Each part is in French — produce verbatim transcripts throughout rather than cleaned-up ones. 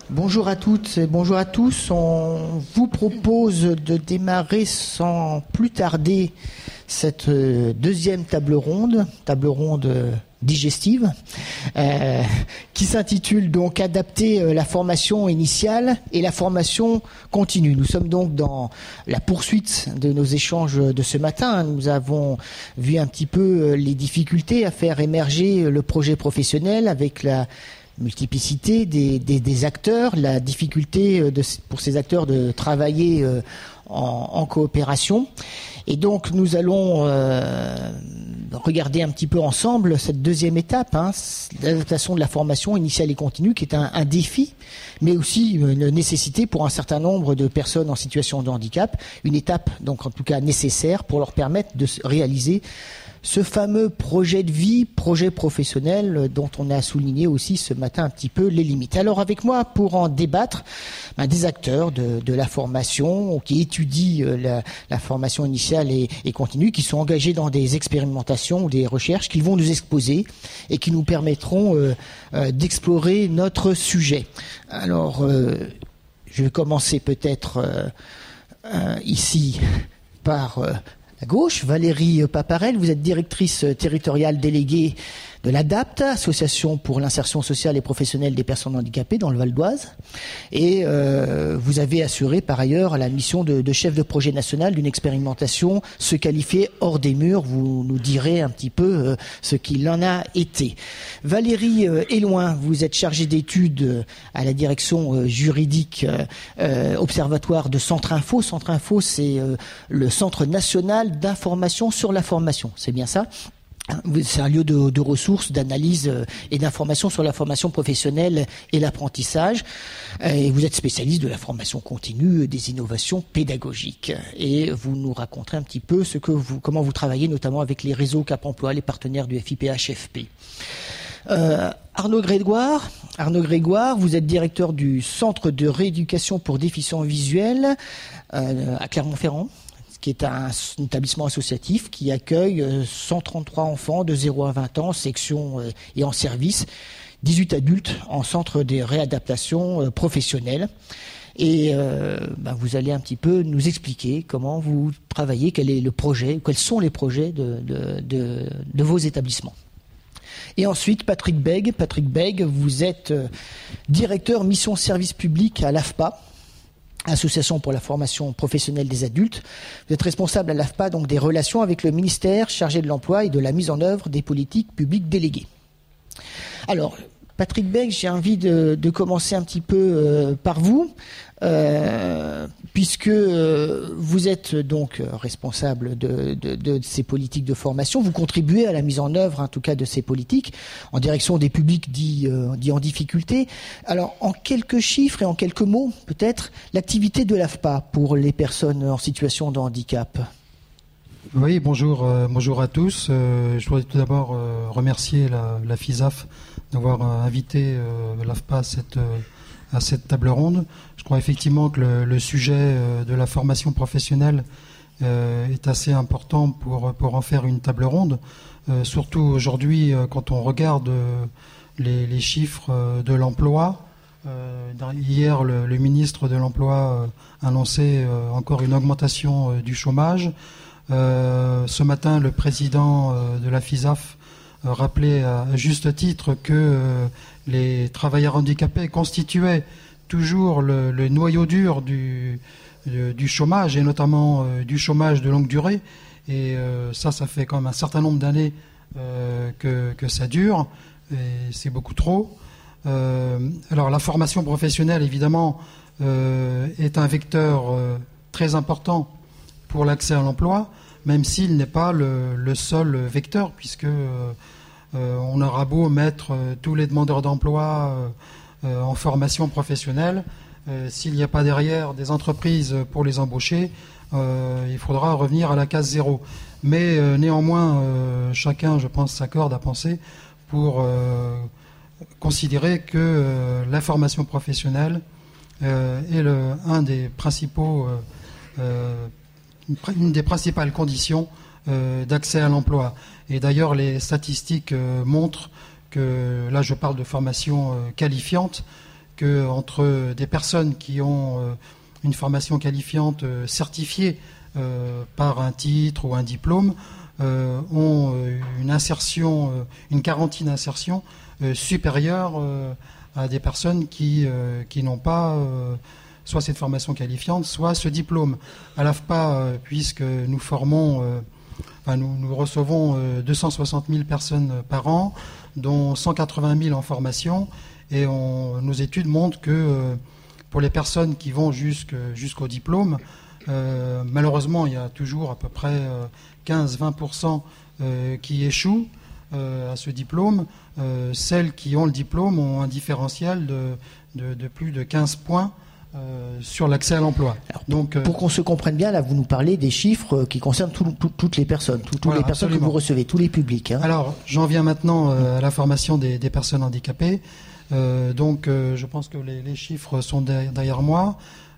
Bonjour à toutes et bonjour à tous. On vous propose de démarrer sans plus tarder cette deuxième table ronde, table ronde digestive, euh, qui s'intitule donc « Adapter la formation initiale et la formation continue ». Nous sommes donc dans la poursuite de nos échanges de ce matin. Nous avons vu un petit peu les difficultés à faire émerger le projet professionnel avec la multiplicité des, des, des acteurs, la difficulté de, pour ces acteurs de travailler euh, en, en coopération. Et donc nous allons euh, regarder un petit peu ensemble cette deuxième étape, hein, l'adaptation de la formation initiale et continue, qui est un, un défi, mais aussi une nécessité pour un certain nombre de personnes en situation de handicap, une étape donc en tout cas nécessaire pour leur permettre de réaliser ce fameux projet de vie, projet professionnel dont on a souligné aussi ce matin un petit peu les limites. Alors avec moi pour en débattre, ben, des acteurs de, de la formation qui étudient la, la formation initiale et, et continue, qui sont engagés dans des expérimentations ou des recherches qu'ils vont nous exposer et qui nous permettront euh, euh, d'explorer notre sujet. Alors euh, je vais commencer peut-être euh, euh, ici par... Euh, à gauche, Valérie Paparel, vous êtes directrice territoriale déléguée de l'ADAPT, Association pour l'insertion sociale et professionnelle des personnes handicapées dans le Val d'Oise. Et euh, vous avez assuré par ailleurs la mission de, de chef de projet national d'une expérimentation se qualifier hors des murs. Vous nous direz un petit peu euh, ce qu'il en a été. Valérie euh, Éloin, vous êtes chargée d'études à la direction euh, juridique euh, observatoire de Centre Info. Centre Info, c'est euh, le Centre national d'information sur la formation. C'est bien ça ? C'est un lieu de, de ressources, d'analyse et d'information sur la formation professionnelle et l'apprentissage. Et vous êtes spécialiste de la formation continue, des innovations pédagogiques. Et vous nous raconterez un petit peu ce que vous, comment vous travaillez, notamment avec les réseaux Cap Emploi, les partenaires du F I P H F P. Euh, Arnaud Grégoire, Arnaud Grégoire, vous êtes directeur du Centre de rééducation pour déficients visuels euh, à Clermont-Ferrand, qui est un, un établissement associatif qui accueille cent trente-trois enfants de zéro à vingt ans, section euh, et en service, dix-huit adultes en centre de réadaptation euh, professionnelle. Et euh, ben vous allez un petit peu nous expliquer comment vous travaillez, quel est le projet, quels sont les projets de, de, de, de vos établissements. Et ensuite, Patrick Bègue. Patrick Bègue, vous êtes euh, directeur mission service public à l'A F P A, Association pour la formation professionnelle des adultes. Vous êtes responsable à l'A F P A donc des relations avec le ministère chargé de l'emploi et de la mise en œuvre des politiques publiques déléguées. Alors, Patrick Bègue, j'ai envie de, de commencer un petit peu euh, par vous, euh, puisque euh, vous êtes donc responsable de, de, de ces politiques de formation. Vous contribuez à la mise en œuvre, en tout cas, de ces politiques en direction des publics dits, euh, dits en difficulté. Alors, en quelques chiffres et en quelques mots, peut-être, l'activité de l'A F P A pour les personnes en situation de handicap. Oui, bonjour, euh, bonjour à tous. Euh, je voudrais tout d'abord euh, remercier la, la FISAF d'avoir euh, invité euh, l'A F P A à cette, euh, à cette table ronde. Je crois effectivement que le, le sujet euh, de la formation professionnelle euh, est assez important pour, pour en faire une table ronde. Euh, surtout aujourd'hui, euh, quand on regarde euh, les, les chiffres euh, de l'emploi. Euh, hier, le, le ministre de l'Emploi euh, annonçait euh, encore une augmentation euh, du chômage. Euh, ce matin, le président euh, de la FISAF euh, rappelait à, à juste titre que euh, les travailleurs handicapés constituaient toujours le, le noyau dur du, du, du chômage, et notamment euh, du chômage de longue durée. Et euh, ça, ça fait quand même un certain nombre d'années euh, que, que ça dure, et c'est beaucoup trop. Euh, alors la formation professionnelle, évidemment, euh, est un vecteur euh, très important pour l'accès à l'emploi, même s'il n'est pas le, le seul vecteur, puisque euh, euh, on aura beau mettre euh, tous les demandeurs d'emploi euh, euh, en formation professionnelle, euh, s'il n'y a pas derrière des entreprises pour les embaucher, euh, il faudra revenir à la case zéro. Mais euh, néanmoins, euh, chacun, je pense, s'accorde à penser pour euh, considérer que euh, la formation professionnelle euh, est le, un des principaux euh, euh, une des principales conditions euh, d'accès à l'emploi. Et d'ailleurs, les statistiques euh, montrent que, là je parle de formation euh, qualifiante, que entre des personnes qui ont euh, une formation qualifiante euh, certifiée euh, par un titre ou un diplôme euh, ont euh, une insertion, euh, une garantie d'insertion euh, supérieure euh, à des personnes qui, euh, qui n'ont pas euh, soit cette formation qualifiante, soit ce diplôme. À l'A F P A, euh, puisque nous formons, euh, enfin, nous, nous recevons euh, deux cent soixante mille personnes par an, dont cent quatre-vingt mille en formation, et on, nos études montrent que euh, pour les personnes qui vont jusque, jusqu'au diplôme, euh, malheureusement, il y a toujours à peu près euh, quinze à vingt pour cent euh, qui échouent euh, à ce diplôme. Euh, celles qui ont le diplôme ont un différentiel de, de, de plus de quinze points euh, sur l'accès à l'emploi. Alors, Donc, pour euh, qu'on se comprenne bien, là, vous nous parlez des chiffres qui concernent tout, tout, toutes les personnes, tout, toutes voilà, les personnes absolument. que vous recevez, tous les publics. Hein. Alors, j'en viens maintenant euh, à la formation des, des personnes handicapées. Euh, donc, euh, je pense que les, les chiffres sont derrière moi.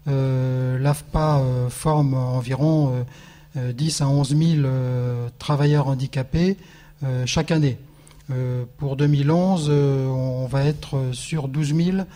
Euh, L'A F P A euh, forme environ euh, euh, dix à onze mille euh, travailleurs handicapés euh, chaque année. Euh, pour deux mille onze, euh, on va être sur douze mille,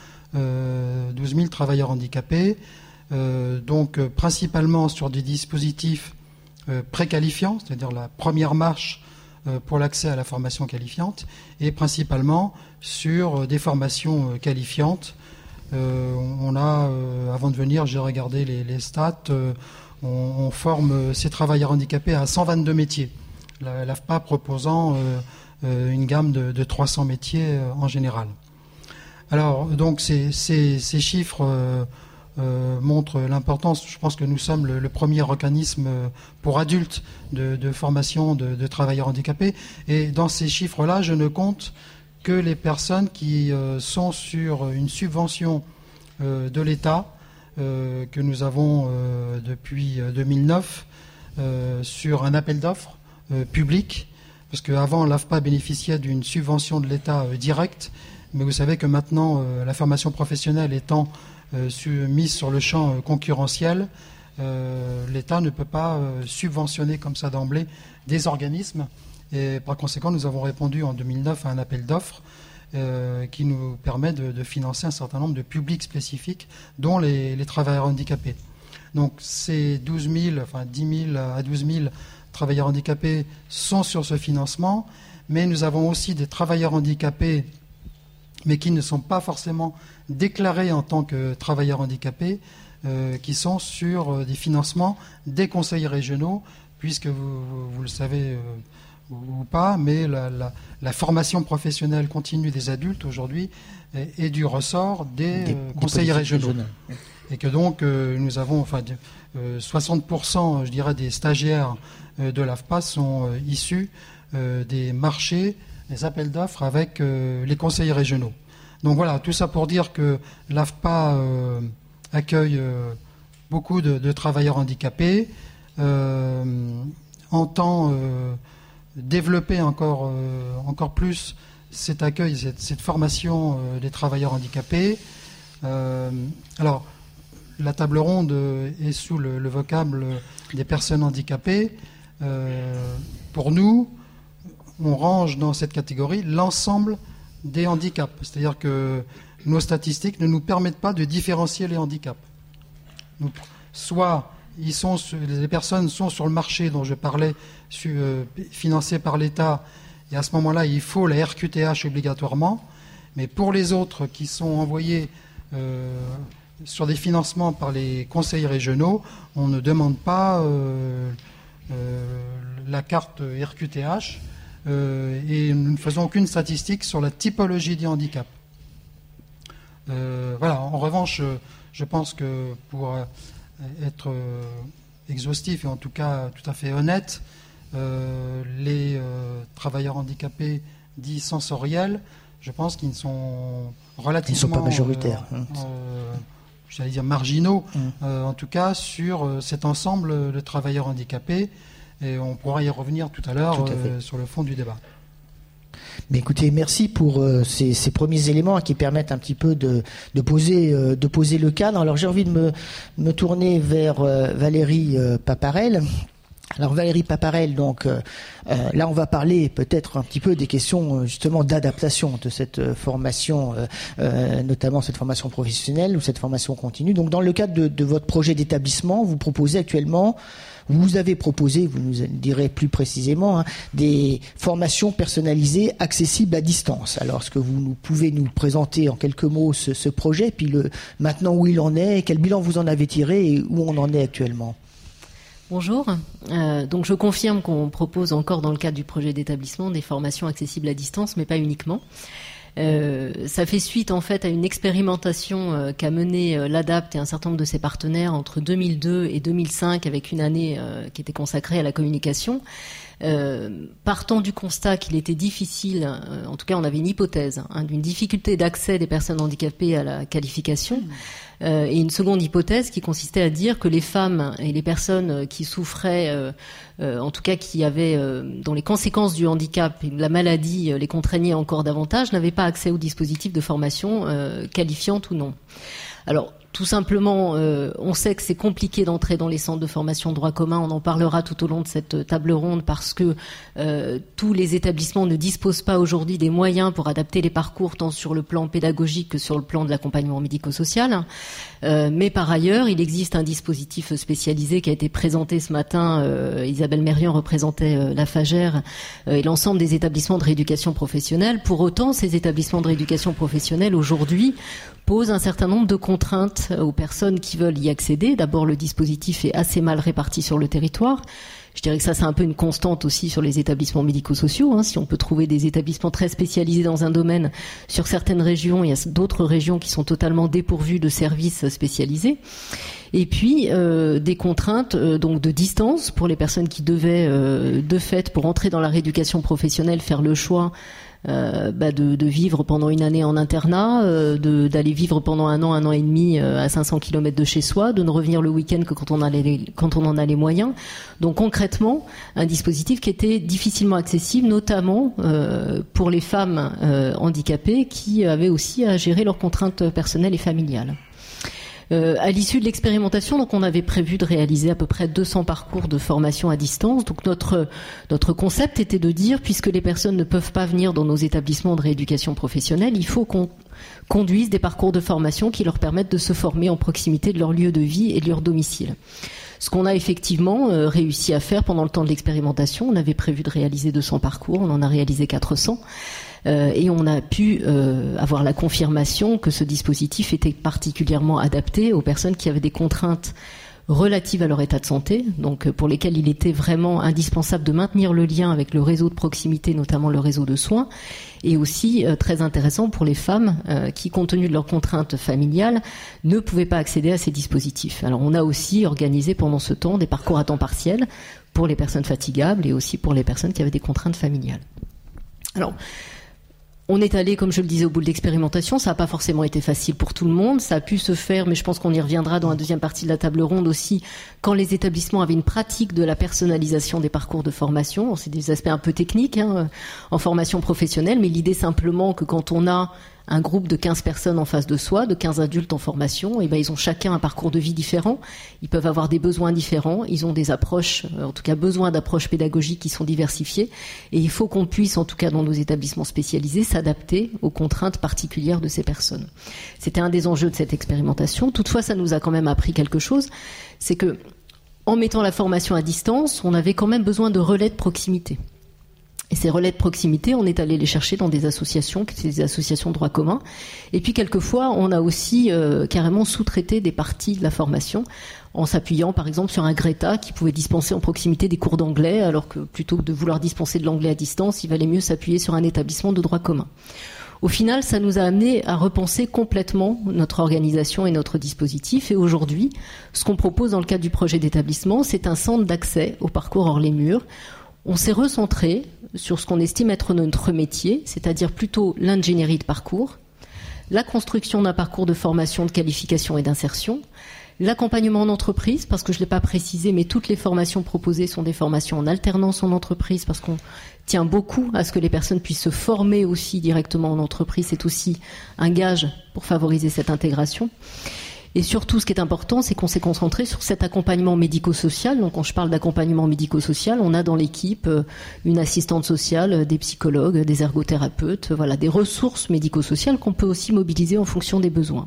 euh, douze mille travailleurs handicapés, euh, donc euh, principalement sur des dispositifs euh, préqualifiants, c'est-à-dire la première marche euh, pour l'accès à la formation qualifiante, et principalement sur euh, des formations euh, qualifiantes. Euh, on a, euh, avant de venir, j'ai regardé les, les stats, euh, on, on forme ces travailleurs handicapés à cent vingt-deux métiers, la, l'A F P A proposant euh, euh, une gamme de, de trois cents métiers euh, en général. Alors, donc, ces, ces, ces chiffres euh, euh, montrent l'importance. Je pense que nous sommes le, le premier organisme pour adultes de, de formation de, de travailleurs handicapés. Et dans ces chiffres-là, je ne compte que les personnes qui euh, sont sur une subvention euh, de l'État euh, que nous avons euh, depuis deux mille neuf euh, sur un appel d'offres euh, public, parce qu'avant l'A F P A bénéficiait d'une subvention de l'État euh, directe, mais vous savez que maintenant euh, la formation professionnelle étant euh, su, mise sur le champ euh, concurrentiel, euh, l'État ne peut pas euh, subventionner comme ça d'emblée des organismes. Et par conséquent, nous avons répondu en deux mille neuf à un appel d'offres euh, qui nous permet de, de financer un certain nombre de publics spécifiques, dont les, les travailleurs handicapés. Donc ces douze mille, enfin dix mille à douze mille travailleurs handicapés sont sur ce financement, mais nous avons aussi des travailleurs handicapés, mais qui ne sont pas forcément déclarés en tant que travailleurs handicapés, euh, qui sont sur euh, des financements des conseils régionaux, puisque vous, vous, vous le savez... Euh, ou pas, mais la, la, la formation professionnelle continue des adultes aujourd'hui est, est du ressort des, des euh, conseils régionaux. régionaux. Et que donc euh, nous avons enfin, euh, soixante pour cent je dirais, des stagiaires euh, de l'A F P A sont euh, issus euh, des marchés, des appels d'offres avec euh, les conseils régionaux. Donc voilà, tout ça pour dire que l'A F P A euh, accueille euh, beaucoup de, de travailleurs handicapés, euh, entend... Euh, développer encore, euh, encore plus cet accueil, cette, cette formation euh, des travailleurs handicapés. Euh, alors, la table ronde est sous le, le vocable des personnes handicapées. Euh, pour nous, on range dans cette catégorie l'ensemble des handicaps. C'est-à-dire que nos statistiques ne nous permettent pas de différencier les handicaps. Donc, soit... Ils sont, les personnes sont sur le marché dont je parlais, su, euh, financé par l'État, et à ce moment-là, il faut la R Q T H obligatoirement. Mais pour les autres qui sont envoyés euh, sur des financements par les conseils régionaux, on ne demande pas euh, euh, la carte R Q T H euh, et nous ne faisons aucune statistique sur la typologie du handicap. Euh, voilà. En revanche, je pense que pour être euh, exhaustif et en tout cas tout à fait honnête, euh, les euh, travailleurs handicapés dits sensoriels, je pense qu'ils sont relativement... Ils ne sont pas majoritaires. Euh, euh, j'allais dire marginaux, mmh. euh, en tout cas sur euh, cet ensemble de travailleurs handicapés, et on pourra y revenir tout à l'heure euh, sur le fond du débat. Mais écoutez, merci pour euh, ces, ces premiers éléments qui permettent un petit peu de, de, poser, euh, de poser le cadre. Alors j'ai envie de me, me tourner vers euh, Valérie euh, Paparel. Alors Valérie Paparel, donc euh, euh, là on va parler peut-être un petit peu des questions justement d'adaptation de cette formation, euh, euh, notamment cette formation professionnelle ou cette formation continue. Donc dans le cadre de, de votre projet d'établissement, vous proposez actuellement, vous avez proposé, vous nous direz plus précisément, hein, des formations personnalisées accessibles à distance. Alors est-ce que vous nous, pouvez nous présenter en quelques mots ce, ce projet, puis le maintenant où il en est, quel bilan vous en avez tiré et où on en est actuellement? Bonjour. Euh, donc je confirme qu'on propose encore dans le cadre du projet d'établissement des formations accessibles à distance, mais pas uniquement. Euh, ça fait suite en fait à une expérimentation euh, qu'a menée euh, l'ADAPT et un certain nombre de ses partenaires entre deux mille deux et deux mille cinq, avec une année euh, qui était consacrée à la communication. Euh, partant du constat qu'il était difficile, euh, en tout cas on avait une hypothèse, hein, d'une difficulté d'accès des personnes handicapées à la qualification, euh, et une seconde hypothèse qui consistait à dire que les femmes et les personnes qui souffraient, euh, euh, en tout cas qui avaient, euh, dont les conséquences du handicap et de la maladie euh, les contraignaient encore davantage, n'avaient pas accès aux dispositifs de formation euh, qualifiante ou non. Alors, tout simplement, euh, on sait que c'est compliqué d'entrer dans les centres de formation droit commun. On en parlera tout au long de cette table ronde parce que euh, tous les établissements ne disposent pas aujourd'hui des moyens pour adapter les parcours tant sur le plan pédagogique que sur le plan de l'accompagnement médico-social. Euh, mais par ailleurs, il existe un dispositif spécialisé qui a été présenté ce matin. Euh, Isabelle Mérian représentait euh, la FAGER euh, et l'ensemble des établissements de rééducation professionnelle. Pour autant, ces établissements de rééducation professionnelle aujourd'hui posent un certain nombre de contraintes aux personnes qui veulent y accéder. D'abord, le dispositif est assez mal réparti sur le territoire. Je dirais que ça, c'est un peu une constante aussi sur les établissements médico-sociaux. Hein. Si on peut trouver des établissements très spécialisés dans un domaine, sur certaines régions, il y a d'autres régions qui sont totalement dépourvues de services spécialisés. Et puis euh, des contraintes euh, donc de distance pour les personnes qui devaient, euh, de fait, pour entrer dans la rééducation professionnelle, faire le choix Euh, bah de, de vivre pendant une année en internat, euh, de, d'aller vivre pendant un an, un an et demi euh, à cinq cents kilomètres de chez soi, de ne revenir le week-end que quand on, a les, quand on en a les moyens. Donc concrètement, un dispositif qui était difficilement accessible, notamment euh, pour les femmes euh, handicapées qui avaient aussi à gérer leurs contraintes personnelles et familiales. Euh, à l'issue de l'expérimentation, donc on avait prévu de réaliser à peu près deux cents parcours de formation à distance. Donc notre notre concept était de dire, puisque les personnes ne peuvent pas venir dans nos établissements de rééducation professionnelle, il faut qu'on conduise des parcours de formation qui leur permettent de se former en proximité de leur lieu de vie et de leur domicile. Ce qu'on a effectivement euh, réussi à faire pendant le temps de l'expérimentation, on avait prévu de réaliser deux cents parcours, on en a réalisé quatre cents. Euh, et on a pu euh, avoir la confirmation que ce dispositif était particulièrement adapté aux personnes qui avaient des contraintes relatives à leur état de santé, donc pour lesquelles il était vraiment indispensable de maintenir le lien avec le réseau de proximité, notamment le réseau de soins, et aussi euh, très intéressant pour les femmes euh, qui, compte tenu de leurs contraintes familiales, ne pouvaient pas accéder à ces dispositifs. Alors on a aussi organisé pendant ce temps des parcours à temps partiel pour les personnes fatigables et aussi pour les personnes qui avaient des contraintes familiales. Alors, on est allé, comme je le disais, au bout de l'expérimentation. Ça n'a pas forcément été facile pour tout le monde. Ça a pu se faire, mais je pense qu'on y reviendra dans la deuxième partie de la table ronde aussi, quand les établissements avaient une pratique de la personnalisation des parcours de formation. C'est des aspects un peu techniques hein, en formation professionnelle, mais l'idée simplement que quand on a un groupe de quinze personnes en face de soi, de quinze adultes en formation, et ben ils ont chacun un parcours de vie différent, ils peuvent avoir des besoins différents, ils ont des approches, en tout cas besoin d'approches pédagogiques qui sont diversifiées, et il faut qu'on puisse, en tout cas dans nos établissements spécialisés, s'adapter aux contraintes particulières de ces personnes. C'était un des enjeux de cette expérimentation. Toutefois, ça nous a quand même appris quelque chose, c'est que en mettant la formation à distance, on avait quand même besoin de relais de proximité. Et ces relais de proximité, on est allé les chercher dans des associations, des associations de droit commun. Et puis quelquefois, on a aussi euh, carrément sous-traité des parties de la formation en s'appuyant par exemple sur un Greta qui pouvait dispenser en proximité des cours d'anglais, alors que plutôt que de vouloir dispenser de l'anglais à distance, il valait mieux s'appuyer sur un établissement de droit commun. Au final, ça nous a amené à repenser complètement notre organisation et notre dispositif. Et aujourd'hui, ce qu'on propose dans le cadre du projet d'établissement, c'est un centre d'accès au parcours hors les murs. On s'est recentré sur ce qu'on estime être notre métier, c'est-à-dire plutôt l'ingénierie de parcours, la construction d'un parcours de formation, de qualification et d'insertion, l'accompagnement en entreprise, parce que je ne l'ai pas précisé, mais toutes les formations proposées sont des formations en alternance en entreprise, parce qu'on tient beaucoup à ce que les personnes puissent se former aussi directement en entreprise. C'est aussi un gage pour favoriser cette intégration. Et surtout, ce qui est important, c'est qu'on s'est concentré sur cet accompagnement médico-social. Donc, quand je parle d'accompagnement médico-social, on a dans l'équipe une assistante sociale, des psychologues, des ergothérapeutes, voilà, des ressources médico-sociales qu'on peut aussi mobiliser en fonction des besoins.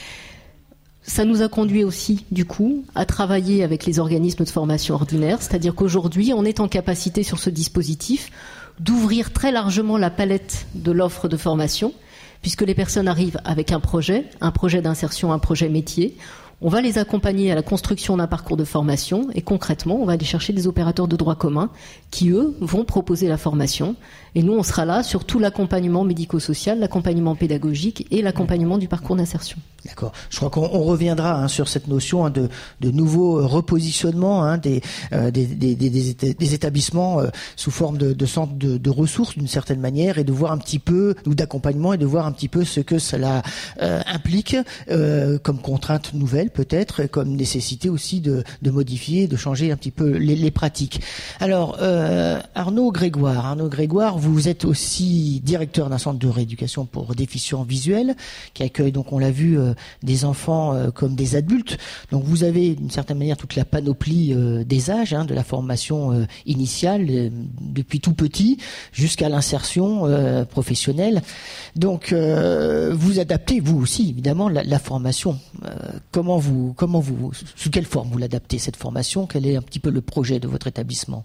Ça nous a conduit aussi, du coup, à travailler avec les organismes de formation ordinaire, c'est-à-dire qu'aujourd'hui, on est en capacité sur ce dispositif d'ouvrir très largement la palette de l'offre de formation, puisque les personnes arrivent avec un projet, un projet d'insertion, un projet métier. On va les accompagner à la construction d'un parcours de formation et concrètement, on va aller chercher des opérateurs de droit commun qui, eux, vont proposer la formation. Et nous, on sera là sur tout l'accompagnement médico-social, l'accompagnement pédagogique et l'accompagnement du parcours d'insertion. D'accord. Je crois qu'on on reviendra hein, sur cette notion hein, de, de nouveau repositionnement hein, des, euh, des, des, des, des établissements euh, sous forme de, de centres de, de ressources d'une certaine manière et de voir un petit peu, ou d'accompagnement et de voir un petit peu ce que cela euh, implique euh, comme contrainte nouvelle peut-être, comme nécessité aussi de, de modifier, de changer un petit peu les, les pratiques. Alors euh, Arnaud Grégoire, Arnaud Grégoire, vous êtes aussi directeur d'un centre de rééducation pour déficients visuels qui accueille donc on l'a vu euh, des enfants euh, comme des adultes. Donc vous avez d'une certaine manière toute la panoplie euh, des âges, hein, de la formation euh, initiale euh, depuis tout petit jusqu'à l'insertion euh, professionnelle. Donc euh, vous adaptez vous aussi évidemment la, la formation. Euh, comment vous comment vous sous quelle forme vous l'adaptez cette formation? Quel est un petit peu le projet de votre établissement?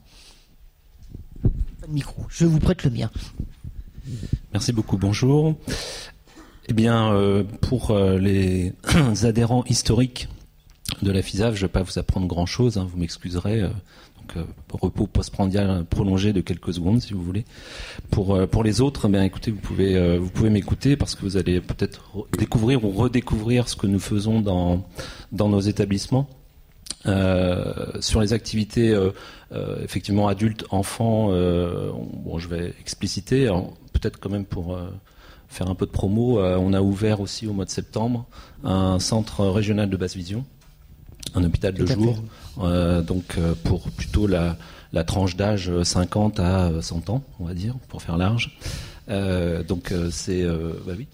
Pas de micro, je vous prête le mien. Merci beaucoup. Bonjour. Eh bien, euh, pour euh, les adhérents historiques de la FISAF, je ne vais pas vous apprendre grand-chose, hein, vous m'excuserez. Euh, donc, euh, repos postprandial prolongé de quelques secondes, si vous voulez. Pour euh, pour les autres, eh bien, écoutez, vous pouvez euh, vous pouvez m'écouter parce que vous allez peut-être découvrir ou redécouvrir ce que nous faisons dans dans nos établissements. Euh, sur les activités euh, euh, effectivement adultes, enfants, euh, bon, je vais expliciter, alors, peut-être quand même pour euh, faire un peu de promo, euh, on a ouvert aussi au mois de septembre un centre régional de basse vision, un hôpital de jour, euh, donc euh, pour plutôt la, la tranche d'âge cinquante à cent ans, on va dire, pour faire large. Euh, donc euh, c'est, euh, bah oui.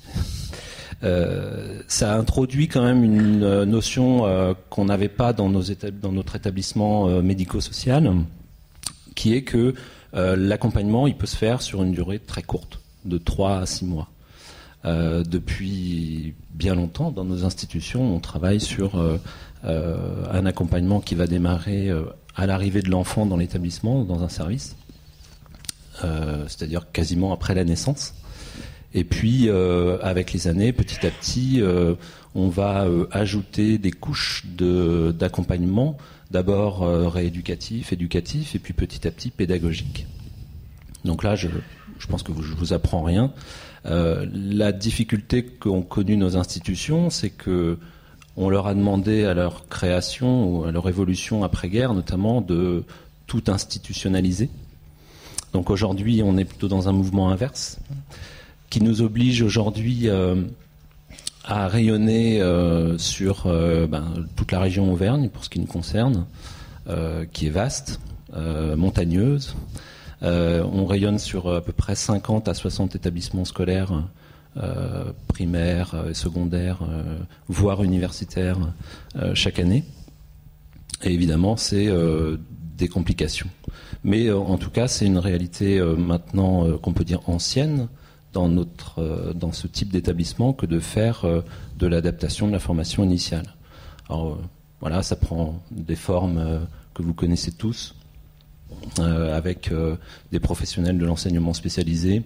Euh, ça a introduit quand même une notion euh, qu'on n'avait pas dans, nos étab- dans notre établissement euh, médico-social, qui est que euh, l'accompagnement, il peut se faire sur une durée très courte, de trois à six mois. Euh, depuis bien longtemps, dans nos institutions, on travaille sur euh, euh, un accompagnement qui va démarrer euh, à l'arrivée de l'enfant dans l'établissement, dans un service, euh, c'est-à-dire quasiment après la naissance. Et puis, euh, avec les années, petit à petit, euh, on va euh, ajouter des couches de, d'accompagnement, d'abord euh, rééducatif, éducatif, et puis petit à petit pédagogique. Donc là, je, je pense que vous, je vous apprends rien. Euh, la difficulté qu'ont connue nos institutions, c'est que on leur a demandé à leur création ou à leur évolution après-guerre, notamment, de tout institutionnaliser. Donc aujourd'hui, on est plutôt dans un mouvement inverse, qui nous oblige aujourd'hui euh, à rayonner euh, sur euh, ben, toute la région Auvergne, pour ce qui nous concerne, euh, qui est vaste, euh, montagneuse. Euh, on rayonne sur à peu près cinquante à soixante établissements scolaires, euh, primaires, euh, secondaires, euh, voire universitaires, euh, chaque année. Et évidemment, c'est euh, des complications. Mais euh, en tout cas, c'est une réalité euh, maintenant euh, qu'on peut dire ancienne, dans notre euh, dans ce type d'établissement, que de faire euh, de l'adaptation de la formation initiale. Alors euh, voilà, ça prend des formes euh, que vous connaissez tous, euh, avec euh, des professionnels de l'enseignement spécialisé,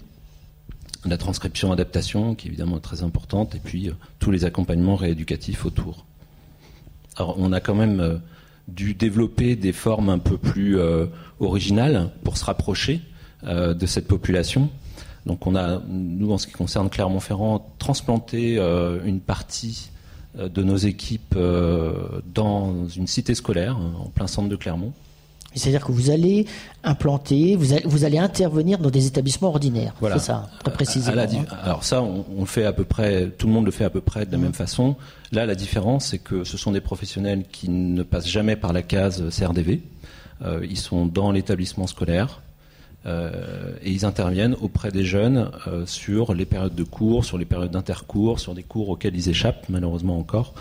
la transcription adaptation qui est évidemment très importante, et puis euh, tous les accompagnements rééducatifs autour. Alors on a quand même euh, dû développer des formes un peu plus euh, originales pour se rapprocher euh, de cette population. Donc on a, nous, en ce qui concerne Clermont-Ferrand, transplanté euh, une partie euh, de nos équipes euh, dans une cité scolaire, en plein centre de Clermont. C'est-à-dire que vous allez implanter, vous allez, vous allez intervenir dans des établissements ordinaires, voilà. C'est ça, très précisément. À la, alors ça, on, on le fait à peu près, tout le monde le fait à peu près de la mmh. même façon. Là, la différence, c'est que ce sont des professionnels qui ne passent jamais par la case C R D V. Euh, ils sont dans l'établissement scolaire. Euh, et ils interviennent auprès des jeunes euh, sur les périodes de cours, sur les périodes d'intercours, sur des cours auxquels ils échappent malheureusement encore,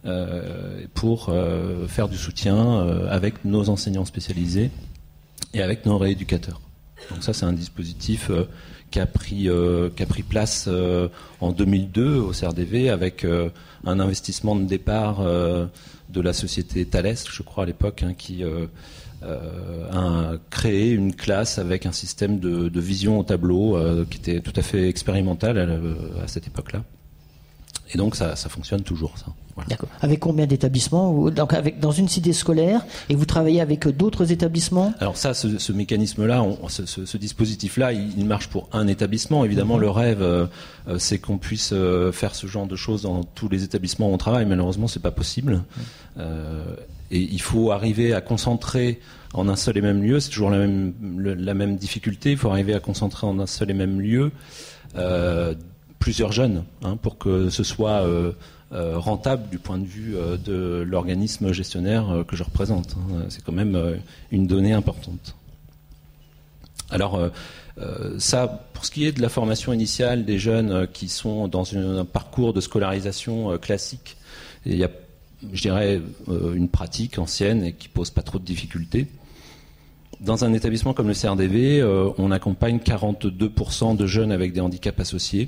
euh, pour euh, faire du soutien euh, avec nos enseignants spécialisés et avec nos rééducateurs. Donc ça, c'est un dispositif euh, qui a pris euh, qui a pris place euh, en deux mille deux au C R D V avec euh, un investissement de départ euh, de la société Thales, je crois à l'époque, hein, qui euh, euh, a créé une classe avec un système de, de vision au tableau euh, qui était tout à fait expérimental à, à cette époque-là. Et donc ça, ça fonctionne toujours, ça. Voilà. D'accord. Avec combien d'établissements? Donc avec dans une cité scolaire, et vous travaillez avec d'autres établissements? Alors ça, ce, ce mécanisme-là, on, ce, ce, ce dispositif-là, il, il marche pour un établissement. Évidemment, mmh. le rêve, euh, c'est qu'on puisse euh, faire ce genre de choses dans tous les établissements où on travaille. Malheureusement, c'est pas possible. Mmh. Euh, et il faut arriver à concentrer en un seul et même lieu. C'est toujours la même, le, la même difficulté. Il faut arriver à concentrer en un seul et même lieu euh, plusieurs jeunes, hein, pour que ce soit euh, Euh, rentable du point de vue euh, de l'organisme gestionnaire euh, que je représente. Hein. C'est quand même euh, une donnée importante. Alors euh, euh, ça, pour ce qui est de la formation initiale des jeunes euh, qui sont dans une, un parcours de scolarisation euh, classique, il y a, je dirais, euh, une pratique ancienne et qui pose pas trop de difficultés. Dans un établissement comme le C R D V, euh, on accompagne quarante-deux pour cent de jeunes avec des handicaps associés.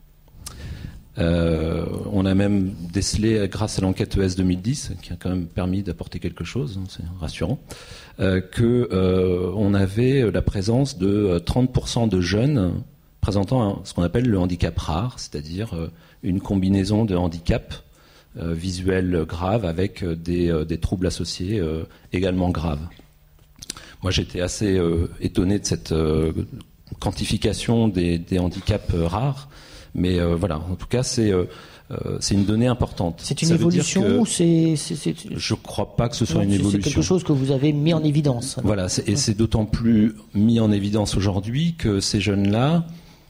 Euh, on a même décelé, grâce à l'enquête E S deux mille dix, qui a quand même permis d'apporter quelque chose, c'est rassurant, euh, que euh, on avait la présence de trente pour cent de jeunes présentant un, ce qu'on appelle le handicap rare, c'est-à-dire euh, une combinaison de handicaps euh, visuels graves avec des, euh, des troubles associés euh, également graves. Moi, j'étais assez euh, étonné de cette euh, quantification des, des handicaps euh, rares. Mais euh, voilà, en tout cas, c'est euh, c'est une donnée importante. C'est une Ça évolution ou c'est, c'est, c'est... Je ne crois pas que ce soit non, une c'est évolution. C'est quelque chose que vous avez mis en évidence. Alors. Voilà, c'est, et c'est d'autant plus mis en évidence aujourd'hui que ces jeunes-là,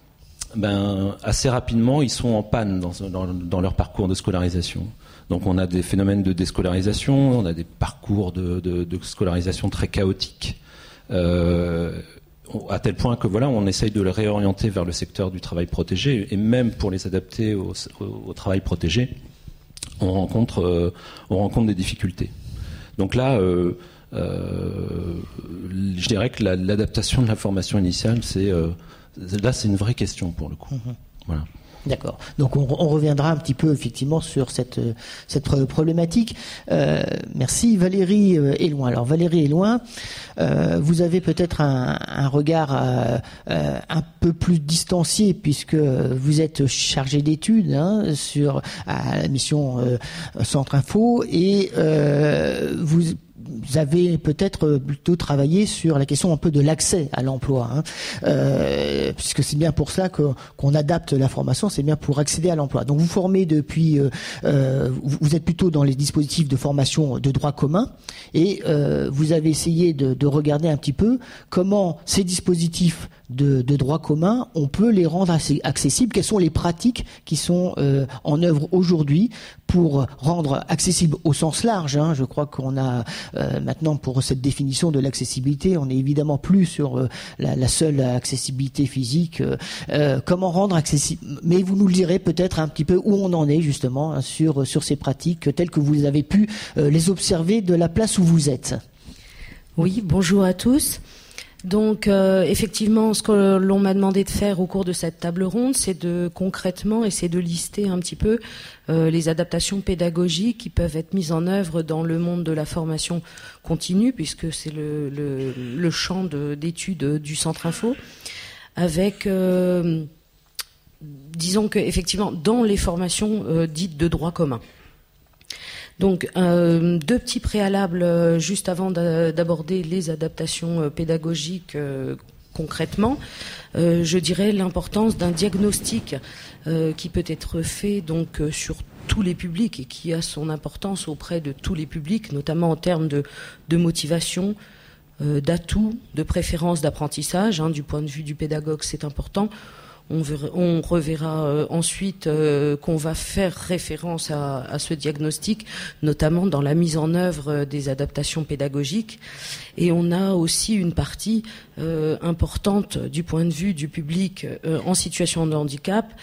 ben, assez rapidement, ils sont en panne dans, dans, dans leur parcours de scolarisation. Donc on a des phénomènes de déscolarisation, on a des parcours de, de, de scolarisation très chaotiques. Euh, à tel point que voilà, on essaye de les réorienter vers le secteur du travail protégé, et même pour les adapter au, au, au travail protégé, on rencontre, euh, on rencontre des difficultés. Donc là, euh, euh, je dirais que la, l'adaptation de la formation initiale, c'est euh, là, c'est une vraie question pour le coup. Mmh. Voilà. D'accord. Donc on, on reviendra un petit peu effectivement sur cette cette problématique. Euh, merci Valérie euh, Éloin. Alors Valérie Éloin, euh, vous avez peut-être un, un regard euh, euh, un peu plus distancié puisque vous êtes chargée d'études hein, sur à la mission euh, Centre Info et euh, vous Vous avez peut-être plutôt travaillé sur la question un peu de l'accès à l'emploi, hein, euh, puisque c'est bien pour ça que, qu'on adapte la formation, c'est bien pour accéder à l'emploi. Donc vous formez depuis, euh, euh, vous êtes plutôt dans les dispositifs de formation de droit commun, et euh, vous avez essayé de, de regarder un petit peu comment ces dispositifs de, de droit commun, on peut les rendre assez accessibles. Quelles sont les pratiques qui sont euh, en œuvre aujourd'hui pour rendre accessible au sens large, hein, je crois qu'on a euh, maintenant pour cette définition de l'accessibilité, on est évidemment plus sur euh, la, la seule accessibilité physique. Euh, euh, comment rendre accessible? Mais vous nous le direz peut-être un petit peu où on en est justement hein, sur sur ces pratiques telles que vous avez pu euh, les observer de la place où vous êtes. Oui, bonjour à tous. Donc euh, effectivement, ce que l'on m'a demandé de faire au cours de cette table ronde, c'est de concrètement essayer de lister un petit peu euh, les adaptations pédagogiques qui peuvent être mises en œuvre dans le monde de la formation continue, puisque c'est le, le, le champ de, d'études du Centre Info, avec, euh, disons que effectivement, dans les formations euh, dites de droit commun. Donc, euh, deux petits préalables euh, juste avant d'a- d'aborder les adaptations euh, pédagogiques euh, concrètement. Euh, je dirais l'importance d'un diagnostic euh, qui peut être fait donc euh, sur tous les publics et qui a son importance auprès de tous les publics, notamment en termes de, de motivation, euh, d'atouts, de préférences d'apprentissage. Hein, du point de vue du pédagogue, c'est important. On, verra, on reverra euh, ensuite euh, qu'on va faire référence à, à ce diagnostic, notamment dans la mise en œuvre euh, des adaptations pédagogiques. Et on a aussi une partie euh, importante du point de vue du public euh, en situation de handicap,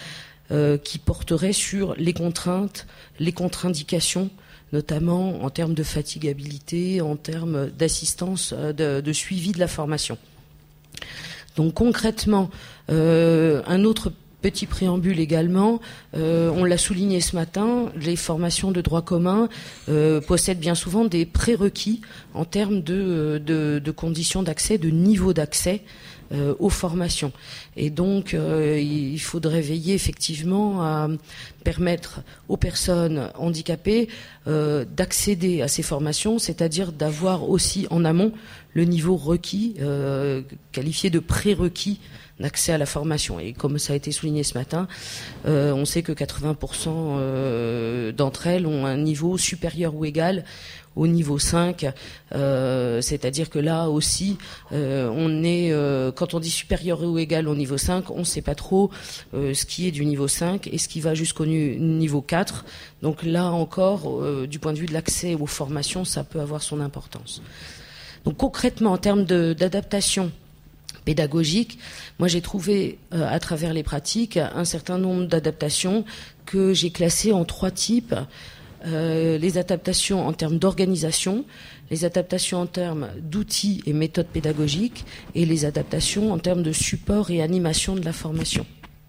euh, qui porterait sur les contraintes, les contre-indications, notamment en termes de fatigabilité, en termes d'assistance, de, de suivi de la formation. Donc concrètement, euh, un autre petit préambule également, euh, on l'a souligné ce matin, les formations de droit commun euh, possèdent bien souvent des prérequis en termes de, de, de conditions d'accès, de niveau d'accès euh, aux formations. Et donc, euh, il faudrait veiller effectivement à permettre aux personnes handicapées euh, d'accéder à ces formations, c'est-à-dire d'avoir aussi en amont le niveau requis, euh, qualifié de prérequis d'accès à la formation. Et comme ça a été souligné ce matin, euh, on sait que quatre-vingts pour cent euh, d'entre elles ont un niveau supérieur ou égal au niveau cinq, euh, c'est-à-dire que là aussi, euh, on est, euh, quand on dit supérieur ou égal au niveau cinq, on ne sait pas trop euh, ce qui est du niveau cinq et ce qui va jusqu'au niveau quatre. Donc là encore, euh, du point de vue de l'accès aux formations, ça peut avoir son importance. Donc concrètement, en termes de, d'adaptation pédagogique, moi j'ai trouvé euh, à travers les pratiques un certain nombre d'adaptations que j'ai classées en trois types. Euh, les adaptations en termes d'organisation, les adaptations en termes d'outils et méthodes pédagogiques et les adaptations en termes de support et animation de la formation.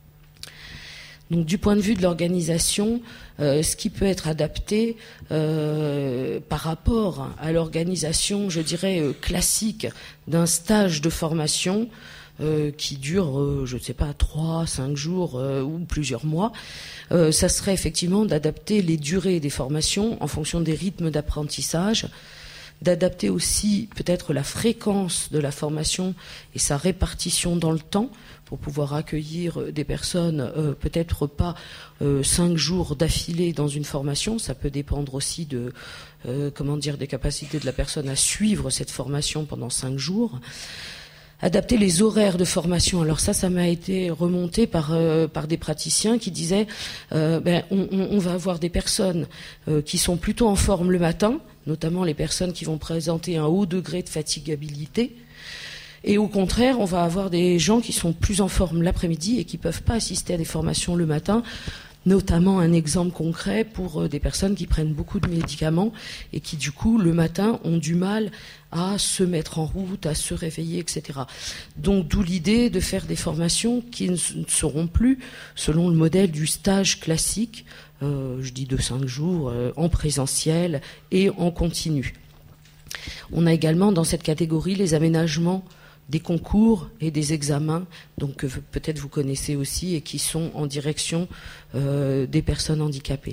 Donc du point de vue de l'organisation, euh, ce qui peut être adapté euh, par rapport à l'organisation, je dirais, euh, classique d'un stage de formation euh, qui dure, euh, je ne sais pas, trois, cinq jours euh, ou plusieurs mois, euh, ça serait effectivement d'adapter les durées des formations en fonction des rythmes d'apprentissage, d'adapter aussi peut-être la fréquence de la formation et sa répartition dans le temps, pour pouvoir accueillir des personnes, euh, peut-être pas euh, cinq jours d'affilée dans une formation. Ça peut dépendre aussi de, euh, comment dire, des capacités de la personne à suivre cette formation pendant cinq jours. Adapter les horaires de formation. Alors ça, ça m'a été remonté par euh, par des praticiens qui disaient, euh, ben, on, on va avoir des personnes euh, qui sont plutôt en forme le matin, notamment les personnes qui vont présenter un haut degré de fatigabilité. Et au contraire, on va avoir des gens qui sont plus en forme l'après-midi et qui ne peuvent pas assister à des formations le matin, notamment un exemple concret pour des personnes qui prennent beaucoup de médicaments et qui, du coup, le matin, ont du mal à se mettre en route, à se réveiller, et cetera. Donc, d'où l'idée de faire des formations qui ne seront plus selon le modèle du stage classique, euh, je dis de cinq jours, euh, en présentiel et en continu. On a également dans cette catégorie les aménagements des concours et des examens, donc que peut-être vous connaissez aussi et qui sont en direction euh, des personnes handicapées.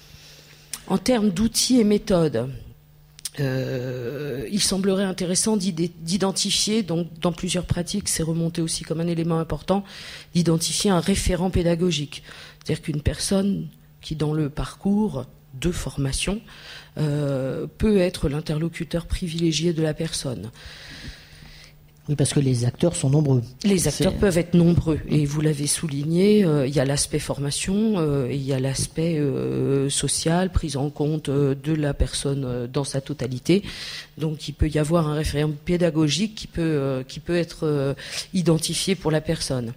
En termes d'outils et méthodes, euh, il semblerait intéressant d'identifier, donc dans plusieurs pratiques, c'est remonté aussi comme un élément important, d'identifier un référent pédagogique. C'est-à-dire qu'une personne qui, dans le parcours de formation, euh, peut être l'interlocuteur privilégié de la personne. Oui, parce que les acteurs sont nombreux. Les acteurs C'est... peuvent être nombreux. Et vous l'avez souligné, euh, il y a l'aspect formation, euh, et il y a l'aspect euh, social, prise en compte euh, de la personne euh, dans sa totalité. Donc il peut y avoir un référent pédagogique qui peut, euh, qui peut être euh, identifié pour la personne.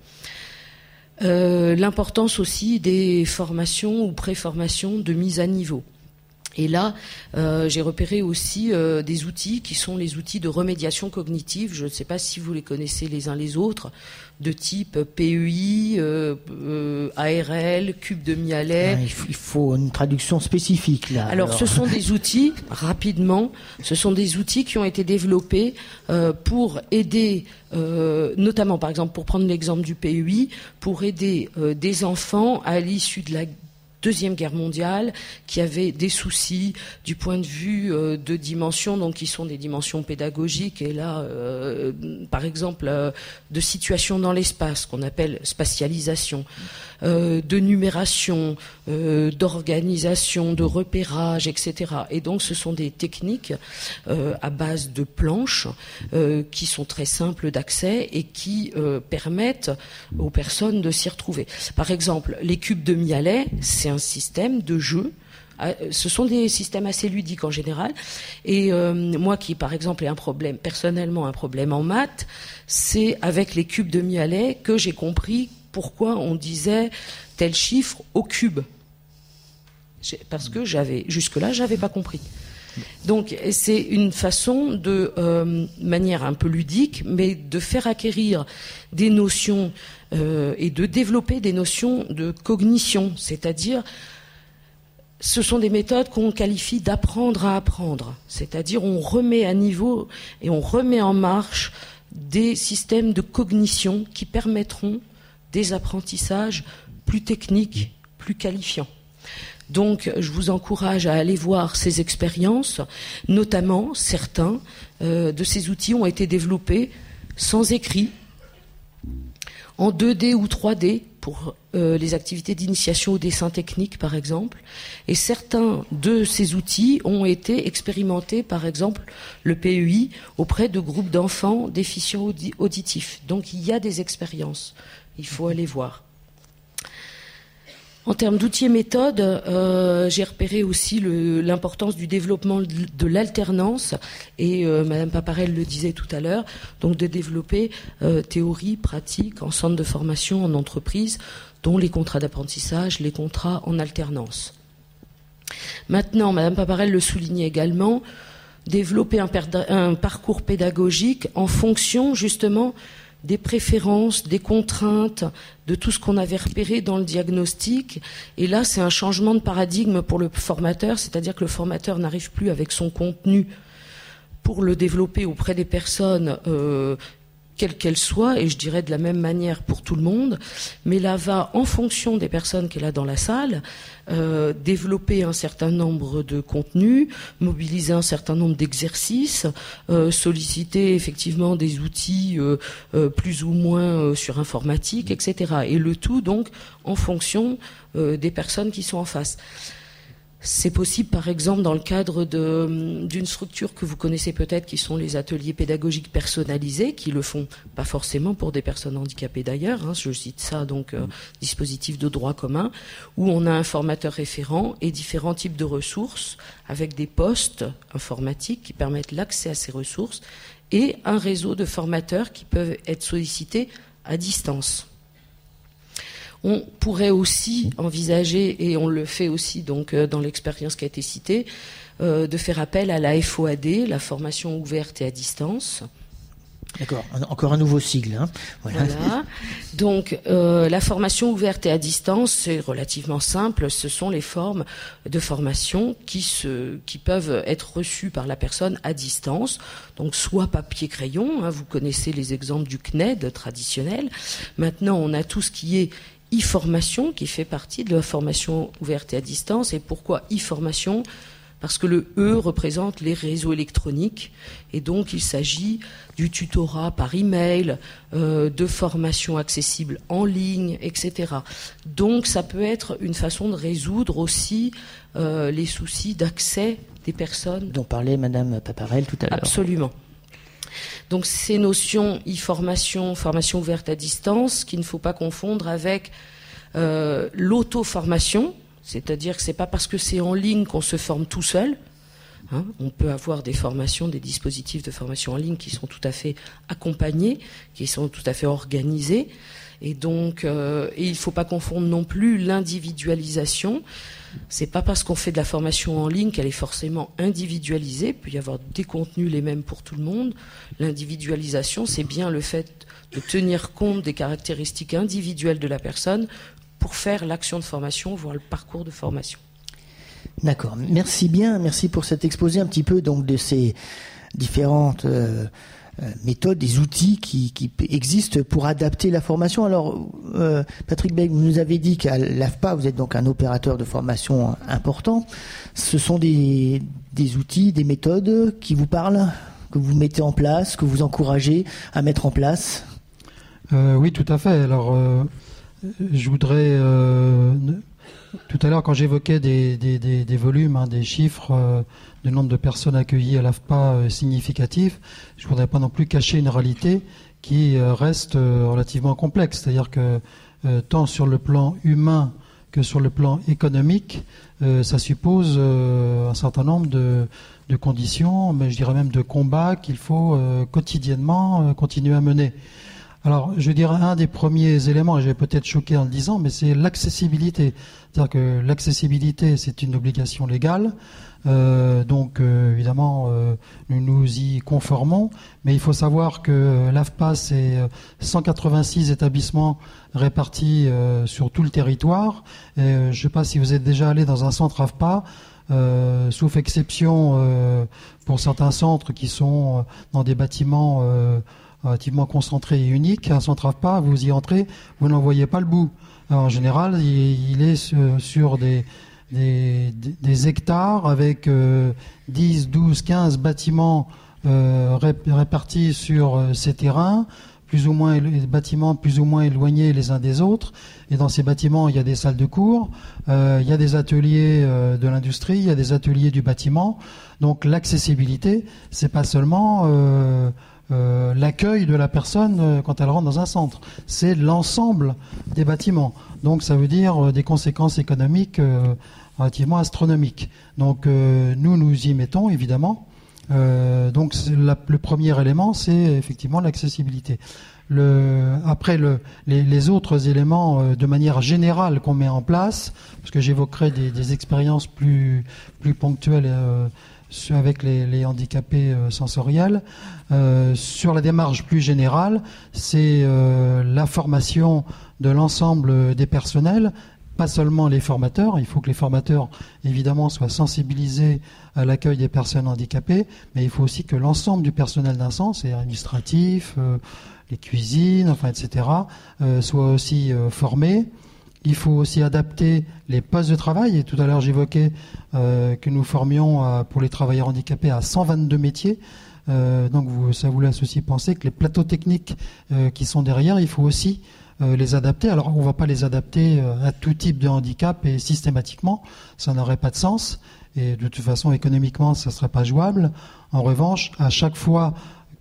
Euh, l'importance aussi des formations ou pré-formations de mise à niveau. Et là, euh, j'ai repéré aussi euh, des outils qui sont les outils de remédiation cognitive. Je ne sais pas si vous les connaissez les uns les autres, de type P E I, euh, euh, A R L, cube de Mialet. Ah, il faut une traduction spécifique là. Alors, alors, ce sont des outils, rapidement, ce sont des outils qui ont été développés euh, pour aider, euh, notamment par exemple, pour prendre l'exemple du P E I, pour aider euh, des enfants à l'issue de la Deuxième Guerre mondiale, qui avait des soucis du point de vue euh, de dimensions, donc qui sont des dimensions pédagogiques, et là, euh, par exemple, euh, de situation dans l'espace, qu'on appelle spatialisation, euh, de numération, euh, d'organisation, de repérage, et cetera. Et donc, ce sont des techniques euh, à base de planches euh, qui sont très simples d'accès et qui euh, permettent aux personnes de s'y retrouver. Par exemple, les cubes de Mialet, c'est un système de jeu. Ce sont des systèmes assez ludiques en général. Et euh, moi qui, par exemple, ai un problème, personnellement un problème en maths, c'est avec les cubes de Mialet que j'ai compris pourquoi on disait tel chiffre au cube. Parce que j'avais, jusque-là, j'avais pas compris. Donc, c'est une façon de euh, manière un peu ludique, mais de faire acquérir des notions euh, et de développer des notions de cognition, c'est-à-dire ce sont des méthodes qu'on qualifie d'apprendre à apprendre, c'est-à-dire on remet à niveau et on remet en marche des systèmes de cognition qui permettront des apprentissages plus techniques, plus qualifiants. Donc, je vous encourage à aller voir ces expériences, notamment certains euh, de ces outils ont été développés sans écrit, en deux D ou trois D, pour euh, les activités d'initiation au dessin technique, par exemple. Et certains de ces outils ont été expérimentés, par exemple, le P E I, auprès de groupes d'enfants déficients audi- auditifs. Donc, il y a des expériences. Il faut aller voir. En termes d'outils et méthodes, euh, j'ai repéré aussi le, l'importance du développement de, de l'alternance, et euh, Madame Paparel le disait tout à l'heure, donc de développer euh, théorie, pratique en centre de formation, en entreprise, dont les contrats d'apprentissage, les contrats en alternance. Maintenant, Madame Paparel le soulignait également, développer un, perda- un parcours pédagogique en fonction justement des préférences, des contraintes, de tout ce qu'on avait repéré dans le diagnostic. Et là, c'est un changement de paradigme pour le formateur, c'est-à-dire que le formateur n'arrive plus avec son contenu pour le développer auprès des personnes, euh, quelles qu'elles soient, et je dirais de la même manière pour tout le monde, mais là va, en fonction des personnes qu'elle a dans la salle, euh, développer un certain nombre de contenus, mobiliser un certain nombre d'exercices, euh, solliciter effectivement des outils euh, euh, plus ou moins euh, sur informatique, et cetera. Et le tout donc en fonction euh, des personnes qui sont en face. C'est possible, par exemple, dans le cadre de, d'une structure que vous connaissez peut-être, qui sont les ateliers pédagogiques personnalisés, qui le font pas forcément pour des personnes handicapées d'ailleurs, hein, je cite ça, donc euh, dispositif de droit commun, où on a un formateur référent et différents types de ressources, avec des postes informatiques qui permettent l'accès à ces ressources, et un réseau de formateurs qui peuvent être sollicités à distance. On pourrait aussi envisager, et on le fait aussi donc dans l'expérience qui a été citée, euh, de faire appel à la F O A D, la formation ouverte et à distance. D'accord, encore un nouveau sigle. Hein. Voilà. Voilà. Donc euh, la formation ouverte et à distance, c'est relativement simple. Ce sont les formes de formation qui se, qui peuvent être reçues par la personne à distance. Donc soit papier-crayon, hein, vous connaissez les exemples du C N E D traditionnel. Maintenant, on a tout ce qui est e-formation qui fait partie de la formation ouverte et à distance. Et pourquoi e-formation ? Parce que le E représente les réseaux électroniques et donc il s'agit du tutorat par email, euh, de formation accessible en ligne, et cetera. Donc ça peut être une façon de résoudre aussi euh, les soucis d'accès des personnes. Dont parlait Madame Paparel tout à l'heure. Absolument. Donc ces notions e-formation, formation ouverte à distance, qu'il ne faut pas confondre avec euh, l'auto-formation, c'est-à-dire que c'est pas parce que c'est en ligne qu'on se forme tout seul. Hein, on peut avoir des formations, des dispositifs de formation en ligne qui sont tout à fait accompagnés, qui sont tout à fait organisés. Et donc, euh, et il ne faut pas confondre non plus l'individualisation. C'est pas parce qu'on fait de la formation en ligne qu'elle est forcément individualisée. Il peut y avoir des contenus les mêmes pour tout le monde. L'individualisation, c'est bien le fait de tenir compte des caractéristiques individuelles de la personne pour faire l'action de formation, voire le parcours de formation. D'accord. Merci bien. Merci pour cet exposé un petit peu donc de ces différentes euh, méthodes, des outils qui, qui existent pour adapter la formation. Alors, euh, Patrick Beck, vous nous avez dit qu'à l'A F P A, vous êtes donc un opérateur de formation important. Ce sont des, des outils, des méthodes qui vous parlent, que vous mettez en place, que vous encouragez à mettre en place ? euh, Oui, tout à fait. Alors, euh, je voudrais... Euh, tout à l'heure, quand j'évoquais des, des, des, des volumes, hein, des chiffres, euh, du nombre de personnes accueillies à l'A F P A euh, significatifs, je ne voudrais pas non plus cacher une réalité qui euh, reste euh, relativement complexe. C'est-à-dire que euh, tant sur le plan humain que sur le plan économique, euh, ça suppose euh, un certain nombre de, de conditions, mais je dirais même de combats qu'il faut euh, quotidiennement euh, continuer à mener. Alors, je dirais un des premiers éléments, et je vais peut-être choquer en le disant, mais c'est l'accessibilité. C'est-à-dire que l'accessibilité, c'est une obligation légale. Euh, donc, euh, évidemment, euh, nous nous y conformons. Mais il faut savoir que l'A F P A, c'est cent quatre-vingt-six établissements répartis euh, sur tout le territoire. Et, euh, je ne sais pas si vous êtes déjà allé dans un centre A F P A. Euh, sauf exception euh, pour certains centres qui sont dans des bâtiments euh, relativement concentré et unique, un centre A F P A, vous y entrez, vous n'en voyez pas le bout. Alors, en général, il, il est sur, sur des, des, des hectares avec euh, dix, douze, quinze bâtiments euh, répartis sur euh, ces terrains, plus ou moins des bâtiments plus ou moins éloignés les uns des autres. Et dans ces bâtiments, il y a des salles de cours, euh, il y a des ateliers euh, de l'industrie, il y a des ateliers du bâtiment. Donc l'accessibilité, c'est pas seulement euh, Euh, l'accueil de la personne euh, quand elle rentre dans un centre. C'est l'ensemble des bâtiments. Donc ça veut dire euh, des conséquences économiques euh, relativement astronomiques. Donc euh, nous nous y mettons évidemment. Euh, donc la, le premier élément, c'est effectivement l'accessibilité. Le, après le, les, les autres éléments euh, de manière générale qu'on met en place, parce que j'évoquerai des, des expériences plus, plus ponctuelles euh, avec les, les handicapés euh, sensoriels. Euh, sur la démarche plus générale, c'est euh, la formation de l'ensemble des personnels, pas seulement les formateurs. Il faut que les formateurs, évidemment, soient sensibilisés à l'accueil des personnes handicapées, mais il faut aussi que l'ensemble du personnel d'un centre, c'est administratif, euh, les cuisines, enfin, et cetera, euh, soit aussi euh, formé. Il faut aussi adapter les postes de travail. Et tout à l'heure, j'évoquais euh, que nous formions à, pour les travailleurs handicapés à cent vingt-deux métiers. Euh, donc, vous, ça vous laisse aussi penser que les plateaux techniques euh, qui sont derrière, il faut aussi euh, les adapter. Alors, on ne va pas les adapter euh, à tout type de handicap et systématiquement. Ça n'aurait pas de sens. Et de toute façon, économiquement, ça ne serait pas jouable. En revanche, à chaque fois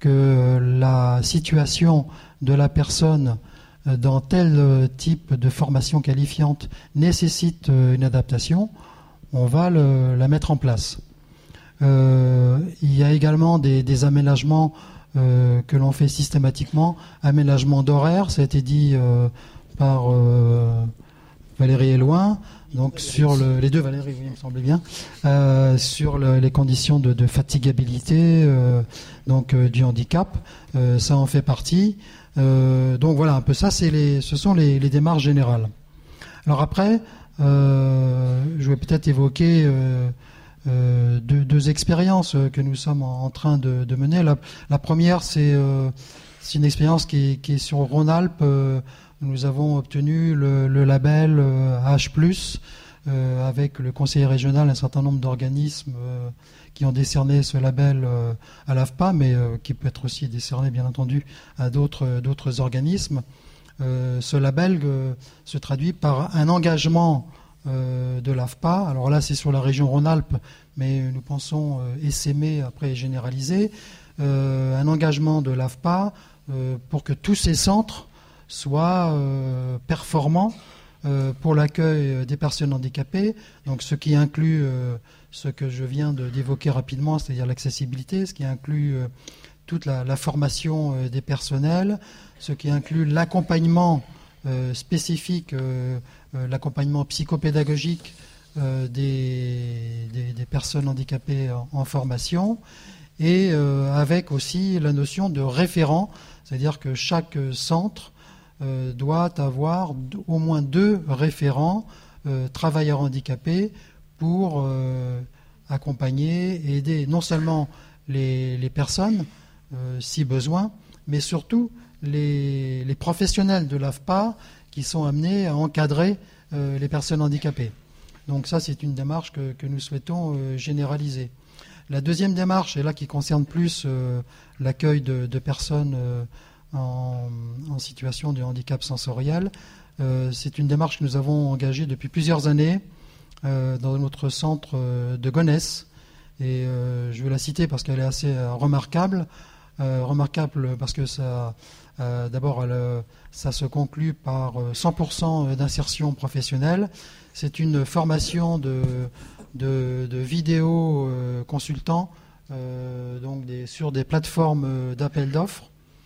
que la situation de la personne dans tel type de formation qualifiante nécessite une adaptation, on va le, la mettre en place. Euh, il y a également des, des aménagements euh, que l'on fait systématiquement, aménagement d'horaire, ça a été dit euh, par euh, Valérie Elouin, donc sur le, les deux Valérie, oui, il me semblait bien, euh, sur le, les conditions de, de fatigabilité euh, donc euh, du handicap, euh, ça en fait partie. Euh, donc voilà, un peu ça, c'est les, ce sont les, les démarches générales. Alors après, euh, je vais peut-être évoquer euh, euh, deux, deux expériences que nous sommes en, en train de, de mener. La, la première, c'est, euh, c'est une expérience qui est, qui est sur Rhône-Alpes. Euh, nous avons obtenu le, le label euh, H plus, euh, avec le conseiller régional, un certain nombre d'organismes euh, qui ont décerné ce label euh, à l'A F P A, mais euh, qui peut être aussi décerné, bien entendu, à d'autres, d'autres organismes. Euh, ce label euh, se traduit par un engagement euh, de l'A F P A. Alors là, c'est sur la région Rhône-Alpes, mais nous pensons euh, essaimer, après généraliser, euh, un engagement de l'A F P A euh, pour que tous ces centres soient euh, performants euh, pour l'accueil des personnes handicapées, donc ce qui inclut euh, ce que je viens de, d'évoquer rapidement, c'est-à-dire l'accessibilité, ce qui inclut euh, toute la, la formation euh, des personnels, ce qui inclut l'accompagnement euh, spécifique, euh, euh, l'accompagnement psychopédagogique euh, des, des, des personnes handicapées en, en formation, et euh, avec aussi la notion de référent, c'est-à-dire que chaque centre euh, doit avoir au moins deux référents euh, travailleurs handicapés pour euh, accompagner et aider non seulement les, les personnes, euh, si besoin, mais surtout les, les professionnels de l'A F P A qui sont amenés à encadrer euh, les personnes handicapées. Donc ça, c'est une démarche que, que nous souhaitons euh, généraliser. La deuxième démarche, et là qui concerne plus euh, l'accueil de, de personnes euh, en, en situation de handicap sensoriel, euh, c'est une démarche que nous avons engagée depuis plusieurs années euh, dans notre centre euh, de Gonesse. Et euh, je vais la citer parce qu'elle est assez euh, remarquable. Euh, remarquable parce que ça, euh, d'abord, elle, ça se conclut par cent pour cent d'insertion professionnelle. C'est une formation de, de, de vidéo euh, consultants euh, donc des, sur des plateformes d'appel d'offres.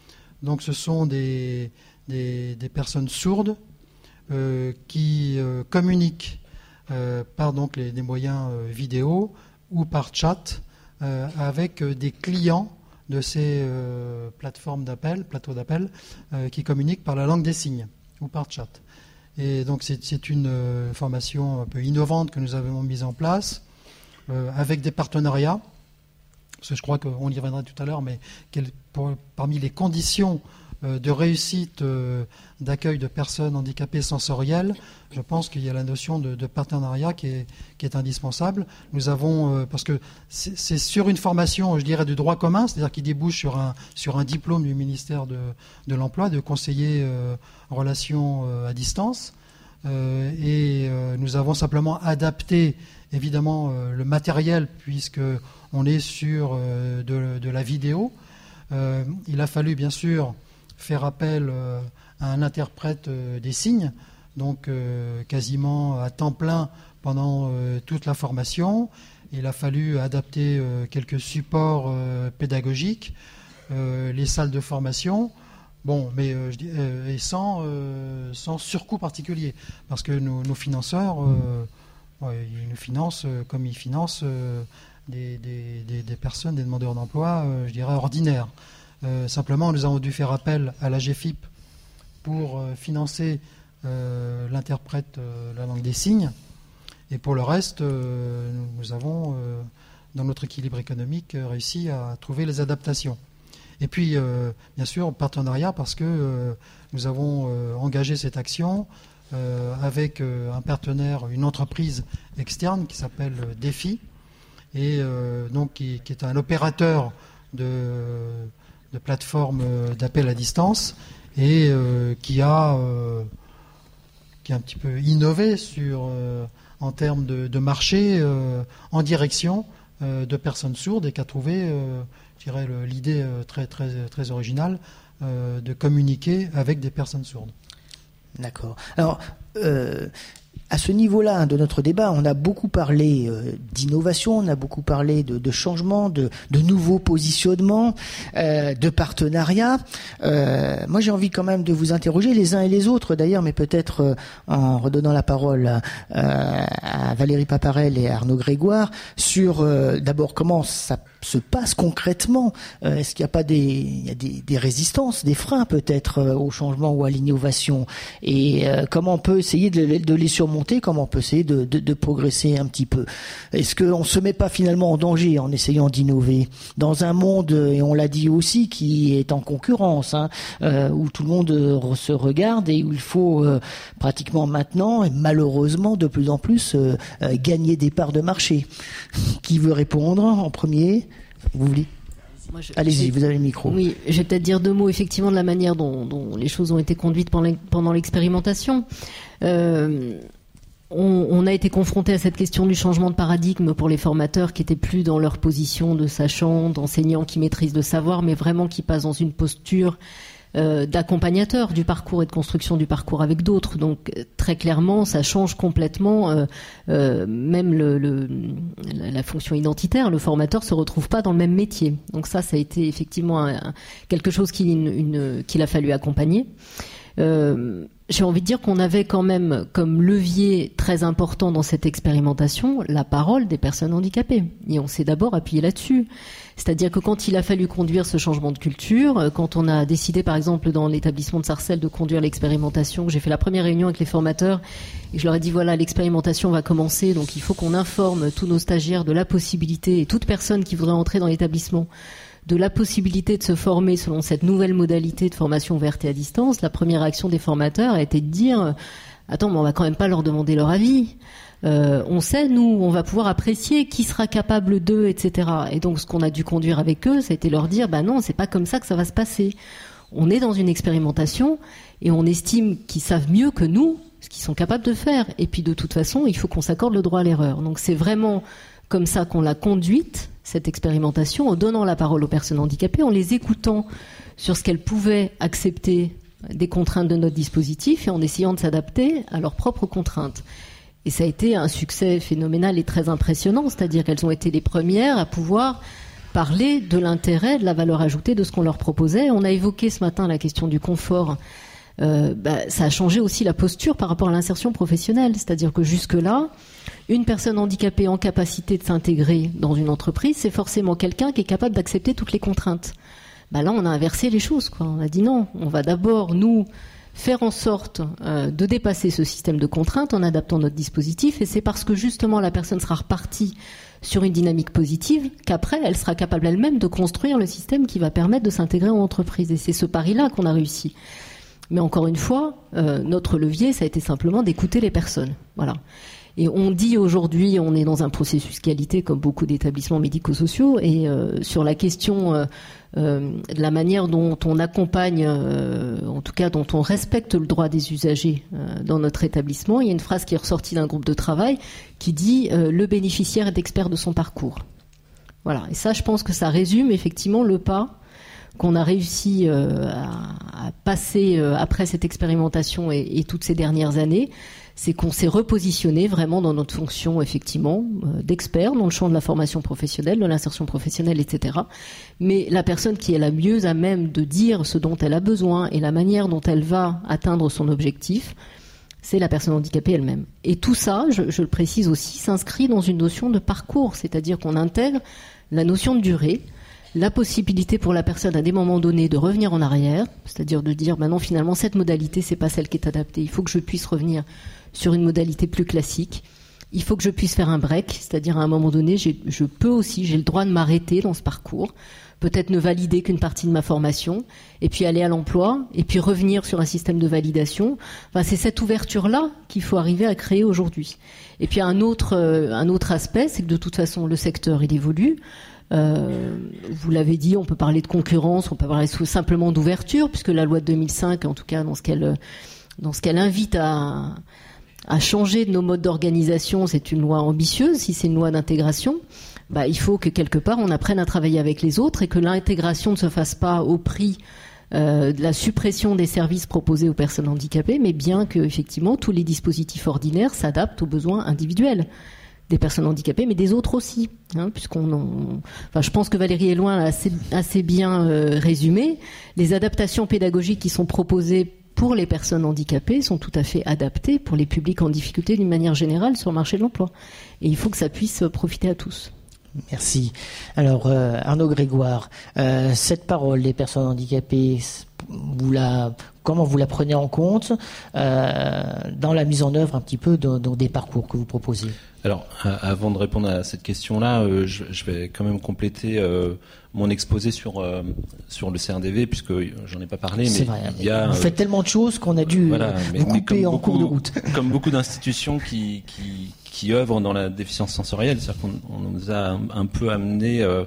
Donc ce sont des, des, des personnes sourdes euh, qui euh, communiquent euh, par donc les, des moyens euh, vidéo ou par chat euh, avec euh, des clients de ces euh, plateformes d'appel, plateaux d'appel, euh, qui communiquent par la langue des signes ou par chat. Et donc c'est, c'est une euh, formation un peu innovante que nous avons mise en place euh, avec des partenariats. Parce que je crois qu'on y reviendra tout à l'heure, mais quel, pour, parmi les conditions euh, de réussite euh, d'accueil de personnes handicapées sensorielles, je pense qu'il y a la notion de, de partenariat qui est, qui est indispensable. Nous avons, euh, parce que c'est, c'est sur une formation, je dirais, de droit commun, c'est-à-dire qui débouche sur un, sur un diplôme du ministère de, de l'Emploi, de conseiller euh, en relations euh, à distance. Euh, et euh, nous avons simplement adapté, évidemment, euh, le matériel, puisque on est sur euh, de, de la vidéo. Euh, il a fallu, bien sûr, faire appel euh, à un interprète euh, des signes, donc euh, quasiment à temps plein pendant euh, toute la formation. Il a fallu adapter euh, quelques supports euh, pédagogiques, euh, les salles de formation, bon, mais euh, je dis, euh, et sans, euh, sans surcoût particulier, parce que nos, nos financeurs, euh, ouais, ils nous financent euh, comme ils financent euh, Des, des, des, des personnes, des demandeurs d'emploi, euh, je dirais, ordinaires. Euh, simplement, nous avons dû faire appel à la G F I P pour euh, financer euh, l'interprète euh, la langue des signes. Et pour le reste, euh, nous, nous avons, euh, dans notre équilibre économique, euh, réussi à trouver les adaptations. Et puis, euh, bien sûr, partenariat, parce que euh, nous avons euh, engagé cette action euh, avec euh, un partenaire, une entreprise externe qui s'appelle Défi, et euh, donc qui, qui est un opérateur de, de plateforme d'appel à distance et euh, qui a euh, qui a un petit peu innové sur euh, en termes de, de marché euh, en direction euh, de personnes sourdes et qui a trouvé, euh, je dirais, le, l'idée euh, très très très originale euh, de communiquer avec des personnes sourdes. D'accord. Alors. Euh... À ce niveau-là de notre débat, on a beaucoup parlé euh, d'innovation, on a beaucoup parlé de, de changement, de, de nouveaux positionnements, euh, de partenariats. Euh, moi, j'ai envie quand même de vous interroger les uns et les autres, d'ailleurs, mais peut-être euh, en redonnant la parole à, à Valérie Paparel et à Arnaud Grégoire, sur euh, d'abord comment ça se passe concrètement. Euh, est-ce qu'il n'y a pas des, il y a des, des résistances, des freins peut-être euh, au changement ou à l'innovation, et euh, comment on peut essayer de, de les surmonter, comment on peut essayer de, de, de progresser un petit peu. Est-ce qu'on ne se met pas finalement en danger en essayant d'innover dans un monde, et on l'a dit aussi, qui est en concurrence, hein, euh, où tout le monde euh, se regarde et où il faut euh, pratiquement maintenant, et malheureusement de plus en plus, euh, euh, gagner des parts de marché. Qui veut répondre en premier ? Vous voulez ? Moi, je, Allez-y, vous avez le micro. Oui, je vais peut-être dire deux mots effectivement de la manière dont, dont les choses ont été conduites pendant, pendant l'expérimentation. Euh, on, on a été confronté à cette question du changement de paradigme pour les formateurs qui n'étaient plus dans leur position de sachant, d'enseignant qui maîtrise le savoir, mais vraiment qui passent dans une posture Euh, d'accompagnateur du parcours et de construction du parcours avec d'autres. Donc très clairement, ça change complètement euh, euh, même le, le, la fonction identitaire. Le formateur se retrouve pas dans le même métier. Donc ça, ça a été effectivement un, un, quelque chose qu'il, une, une, qu'il a fallu accompagner. Euh, j'ai envie de dire qu'on avait quand même comme levier très important dans cette expérimentation la parole des personnes handicapées. Et on s'est d'abord appuyé là-dessus. C'est-à-dire que quand il a fallu conduire ce changement de culture, quand on a décidé par exemple dans l'établissement de Sarcelles de conduire l'expérimentation, j'ai fait la première réunion avec les formateurs et je leur ai dit voilà, l'expérimentation va commencer, donc il faut qu'on informe tous nos stagiaires de la possibilité, et toute personne qui voudrait entrer dans l'établissement, de la possibilité de se former selon cette nouvelle modalité de formation ouverte et à distance. La première action des formateurs a été de dire attends, mais on va quand même pas leur demander leur avis. Euh, on sait, nous, on va pouvoir apprécier qui sera capable d'eux, et cetera. Et donc, ce qu'on a dû conduire avec eux, ça a été leur dire, bah non, c'est pas comme ça que ça va se passer. On est dans une expérimentation et on estime qu'ils savent mieux que nous ce qu'ils sont capables de faire. Et puis, de toute façon, il faut qu'on s'accorde le droit à l'erreur. Donc, c'est vraiment comme ça qu'on l'a conduite, cette expérimentation, en donnant la parole aux personnes handicapées, en les écoutant sur ce qu'elles pouvaient accepter des contraintes de notre dispositif et en essayant de s'adapter à leurs propres contraintes. Et ça a été un succès phénoménal et très impressionnant, c'est-à-dire qu'elles ont été les premières à pouvoir parler de l'intérêt, de la valeur ajoutée de ce qu'on leur proposait. On a évoqué ce matin la question du confort. Euh, bah, ça a changé aussi la posture par rapport à l'insertion professionnelle. C'est-à-dire que jusque-là, une personne handicapée en capacité de s'intégrer dans une entreprise, c'est forcément quelqu'un qui est capable d'accepter toutes les contraintes. Bah là, on a inversé les choses, quoi. On a dit non, on va d'abord, nous, faire en sorte euh, de dépasser ce système de contraintes en adaptant notre dispositif. Et c'est parce que justement la personne sera repartie sur une dynamique positive qu'après, elle sera capable elle-même de construire le système qui va permettre de s'intégrer en entreprise. Et c'est ce pari-là qu'on a réussi. Mais encore une fois, euh, notre levier, ça a été simplement d'écouter les personnes. Voilà. Et on dit aujourd'hui, on est dans un processus qualité comme beaucoup d'établissements médico-sociaux, et euh, sur la question euh, euh, de la manière dont on accompagne, euh, en tout cas dont on respecte le droit des usagers euh, dans notre établissement, il y a une phrase qui est ressortie d'un groupe de travail qui dit euh, « le bénéficiaire est expert de son parcours ». Voilà. Et ça, je pense que ça résume effectivement le pas qu'on a réussi euh, à, à passer euh, après cette expérimentation et, et toutes ces dernières années. C'est qu'on s'est repositionné vraiment dans notre fonction, effectivement, euh, d'expert dans le champ de la formation professionnelle, de l'insertion professionnelle, et cetera. Mais la personne qui est la mieux à même de dire ce dont elle a besoin et la manière dont elle va atteindre son objectif, c'est la personne handicapée elle-même. Et tout ça, je, je le précise aussi, s'inscrit dans une notion de parcours, c'est-à-dire qu'on intègre la notion de durée, la possibilité pour la personne à des moments donnés de revenir en arrière, c'est-à-dire de dire ben non, finalement cette modalité c'est pas celle qui est adaptée, il faut que je puisse revenir sur une modalité plus classique, il faut que je puisse faire un break, c'est-à-dire à un moment donné j'ai, je peux aussi, j'ai le droit de m'arrêter dans ce parcours, peut-être ne valider qu'une partie de ma formation, et puis aller à l'emploi, et puis revenir sur un système de validation. Enfin, c'est cette ouverture-là qu'il faut arriver à créer aujourd'hui. Et puis un autre, euh, un autre aspect, c'est que de toute façon le secteur il évolue. Euh, vous l'avez dit, on peut parler de concurrence, on peut parler simplement d'ouverture, puisque la loi de deux mille cinq, en tout cas dans ce qu'elle, dans ce qu'elle invite à, à changer de nos modes d'organisation, c'est une loi ambitieuse. Si c'est une loi d'intégration, bah, il faut que quelque part on apprenne à travailler avec les autres et que l'intégration ne se fasse pas au prix euh, de la suppression des services proposés aux personnes handicapées, mais bien que effectivement tous les dispositifs ordinaires s'adaptent aux besoins individuels des personnes handicapées, mais des autres aussi, hein, puisqu'on, on, enfin, je pense que Valérie Elouin l'a assez, assez bien euh, résumé. Les adaptations pédagogiques qui sont proposées pour les personnes handicapées sont tout à fait adaptées pour les publics en difficulté d'une manière générale sur le marché de l'emploi. Et il faut que ça puisse profiter à tous. Merci. Alors, euh, Arnaud Grégoire, euh, cette parole des personnes handicapées, vous la, comment vous la prenez en compte euh, dans la mise en œuvre un petit peu de, de, des parcours que vous proposez ? Alors, euh, avant de répondre à cette question-là, euh, je, je vais quand même compléter euh, mon exposé sur euh, sur le C R D V, puisque j'en ai pas parlé. C'est mais vrai. Il y a, vous faites tellement de choses qu'on a dû voilà, mais, vous couper mais en beaucoup, cours de route. Comme beaucoup d'institutions qui qui qui œuvrent dans la déficience sensorielle, c'est-à-dire qu'on on nous a un, un peu amené euh,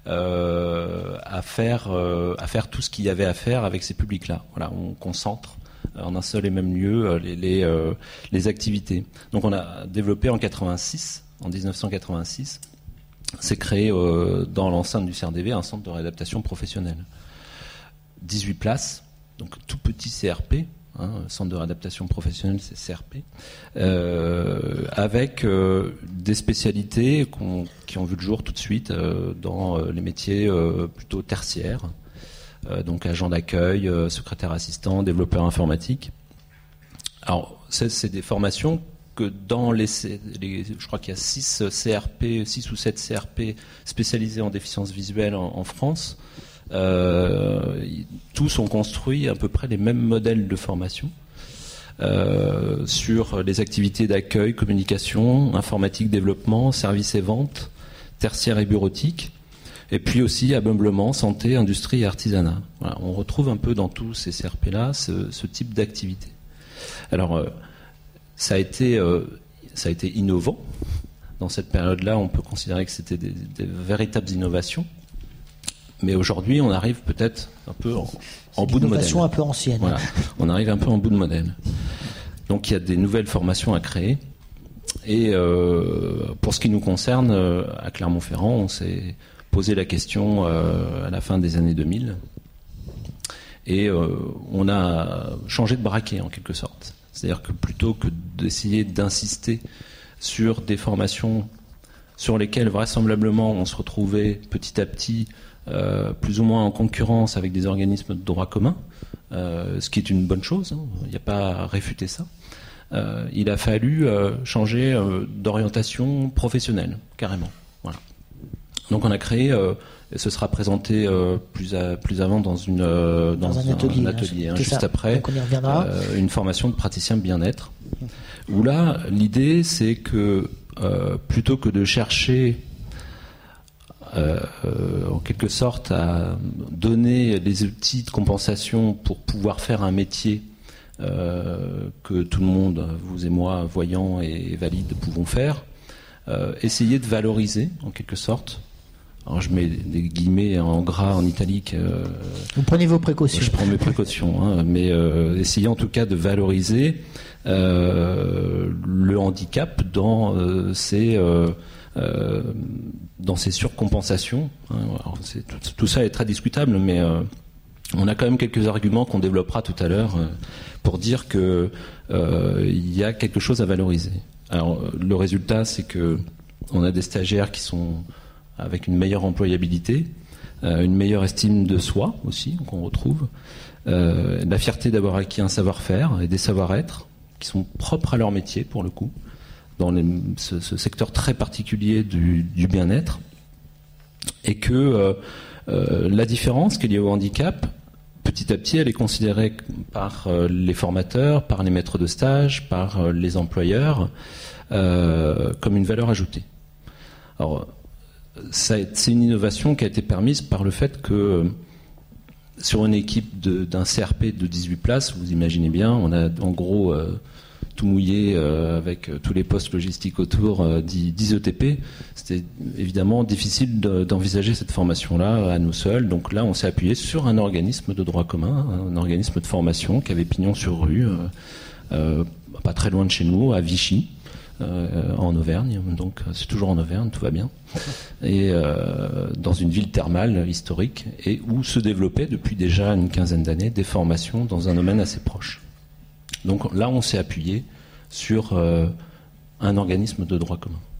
euh, à faire euh, à faire tout ce qu'il y avait à faire avec ces publics-là. Voilà, on concentre en un seul et même lieu les les, euh, les activités. Donc on a développé en quatre-vingt-six, en dix-neuf cent quatre-vingt-six, c'est créé euh, dans l'enceinte du C R D V un centre de réadaptation professionnelle. dix-huit places, donc tout petit C R P, hein, centre de réadaptation professionnelle, c'est C R P, euh, avec euh, des spécialités qu'on, qui ont vu le jour tout de suite euh, dans euh, les métiers euh, plutôt tertiaires. Euh, donc agent d'accueil, euh, secrétaire assistant, développeur informatique. Alors, c'est, c'est des formations que dans les, les je crois qu'il y a six C R P, six ou sept C R P spécialisés en déficience visuelle en, en France. Euh, tous ont construit à peu près les mêmes modèles de formation euh, sur les activités d'accueil, communication, informatique, développement, services et ventes, tertiaire et bureautique. Et puis aussi ameublement, santé, industrie et artisanat. Voilà, on retrouve un peu dans tous ces C R P-là ce, ce type d'activité. Alors, euh, ça a été, euh, ça a été innovant. Dans cette période-là, on peut considérer que c'était des, des véritables innovations. Mais aujourd'hui, on arrive peut-être un peu en, en bout de modèle. Innovation un peu ancienne. Voilà, on arrive un peu en bout de modèle. Donc, il y a des nouvelles formations à créer. Et euh, pour ce qui nous concerne, euh, à Clermont-Ferrand, on s'est posé la question euh, à la fin des années deux mille et euh, on a changé de braquet en quelque sorte. C'est-à-dire que plutôt que d'essayer d'insister sur des formations sur lesquels vraisemblablement on se retrouvait petit à petit euh, plus ou moins en concurrence avec des organismes de droit commun, euh, ce qui est une bonne chose, hein, il n'y a pas à réfuter ça. Euh, il a fallu euh, changer euh, d'orientation professionnelle, carrément. Voilà. Donc on a créé, euh, et ce sera présenté euh, plus, à, plus avant dans, une, euh, dans, dans un, un atelier, un atelier hein, hein, juste ça. après, Donc on y reviendra. Euh, une formation de praticien bien-être, où là, l'idée c'est que euh, plutôt que de chercher euh, euh, en quelque sorte à donner les outils de compensation pour pouvoir faire un métier Euh, que tout le monde, vous et moi, voyants et valides, pouvons faire, euh, essayer de valoriser, en quelque sorte. Alors je mets des guillemets en gras, en italique. Euh, vous prenez vos précautions. Je prends mes précautions, hein, mais euh, essayer en tout cas de valoriser euh, le handicap dans euh, ces euh, euh, dans ces surcompensations. Hein. Alors, c'est, tout, tout ça est très discutable, mais euh, on a quand même quelques arguments qu'on développera tout à l'heure euh, pour dire que euh, il y a quelque chose à valoriser. Alors le résultat, c'est que on a des stagiaires qui sont avec une meilleure employabilité, euh, une meilleure estime de soi aussi qu'on retrouve, euh, la fierté d'avoir acquis un savoir-faire et des savoir-être qui sont propres à leur métier pour le coup, dans les, ce, ce secteur très particulier du, du bien-être, et que euh, euh, la différence qu'il y a au handicap, petit à petit, elle est considérée par euh, les formateurs, par les maîtres de stage, par euh, les employeurs, euh, comme une valeur ajoutée. Alors, ça, c'est une innovation qui a été permise par le fait que euh, sur une équipe de, d'un C R P de dix-huit places, vous imaginez bien, on a en gros euh, tout mouillé euh, avec tous les postes logistiques autour, euh, dix E T P. C'était évidemment difficile de, d'envisager cette formation-là à nous seuls. Donc là, on s'est appuyé sur un organisme de droit commun, un organisme de formation qui avait pignon sur rue, euh, euh, pas très loin de chez nous, à Vichy, euh, en Auvergne. Donc c'est toujours en Auvergne, tout va bien. Et euh, dans une ville thermale historique, et où se développaient depuis déjà une quinzaine d'années des formations dans un domaine assez proche. Donc là, on s'est appuyé sur euh, un organisme de droit commun.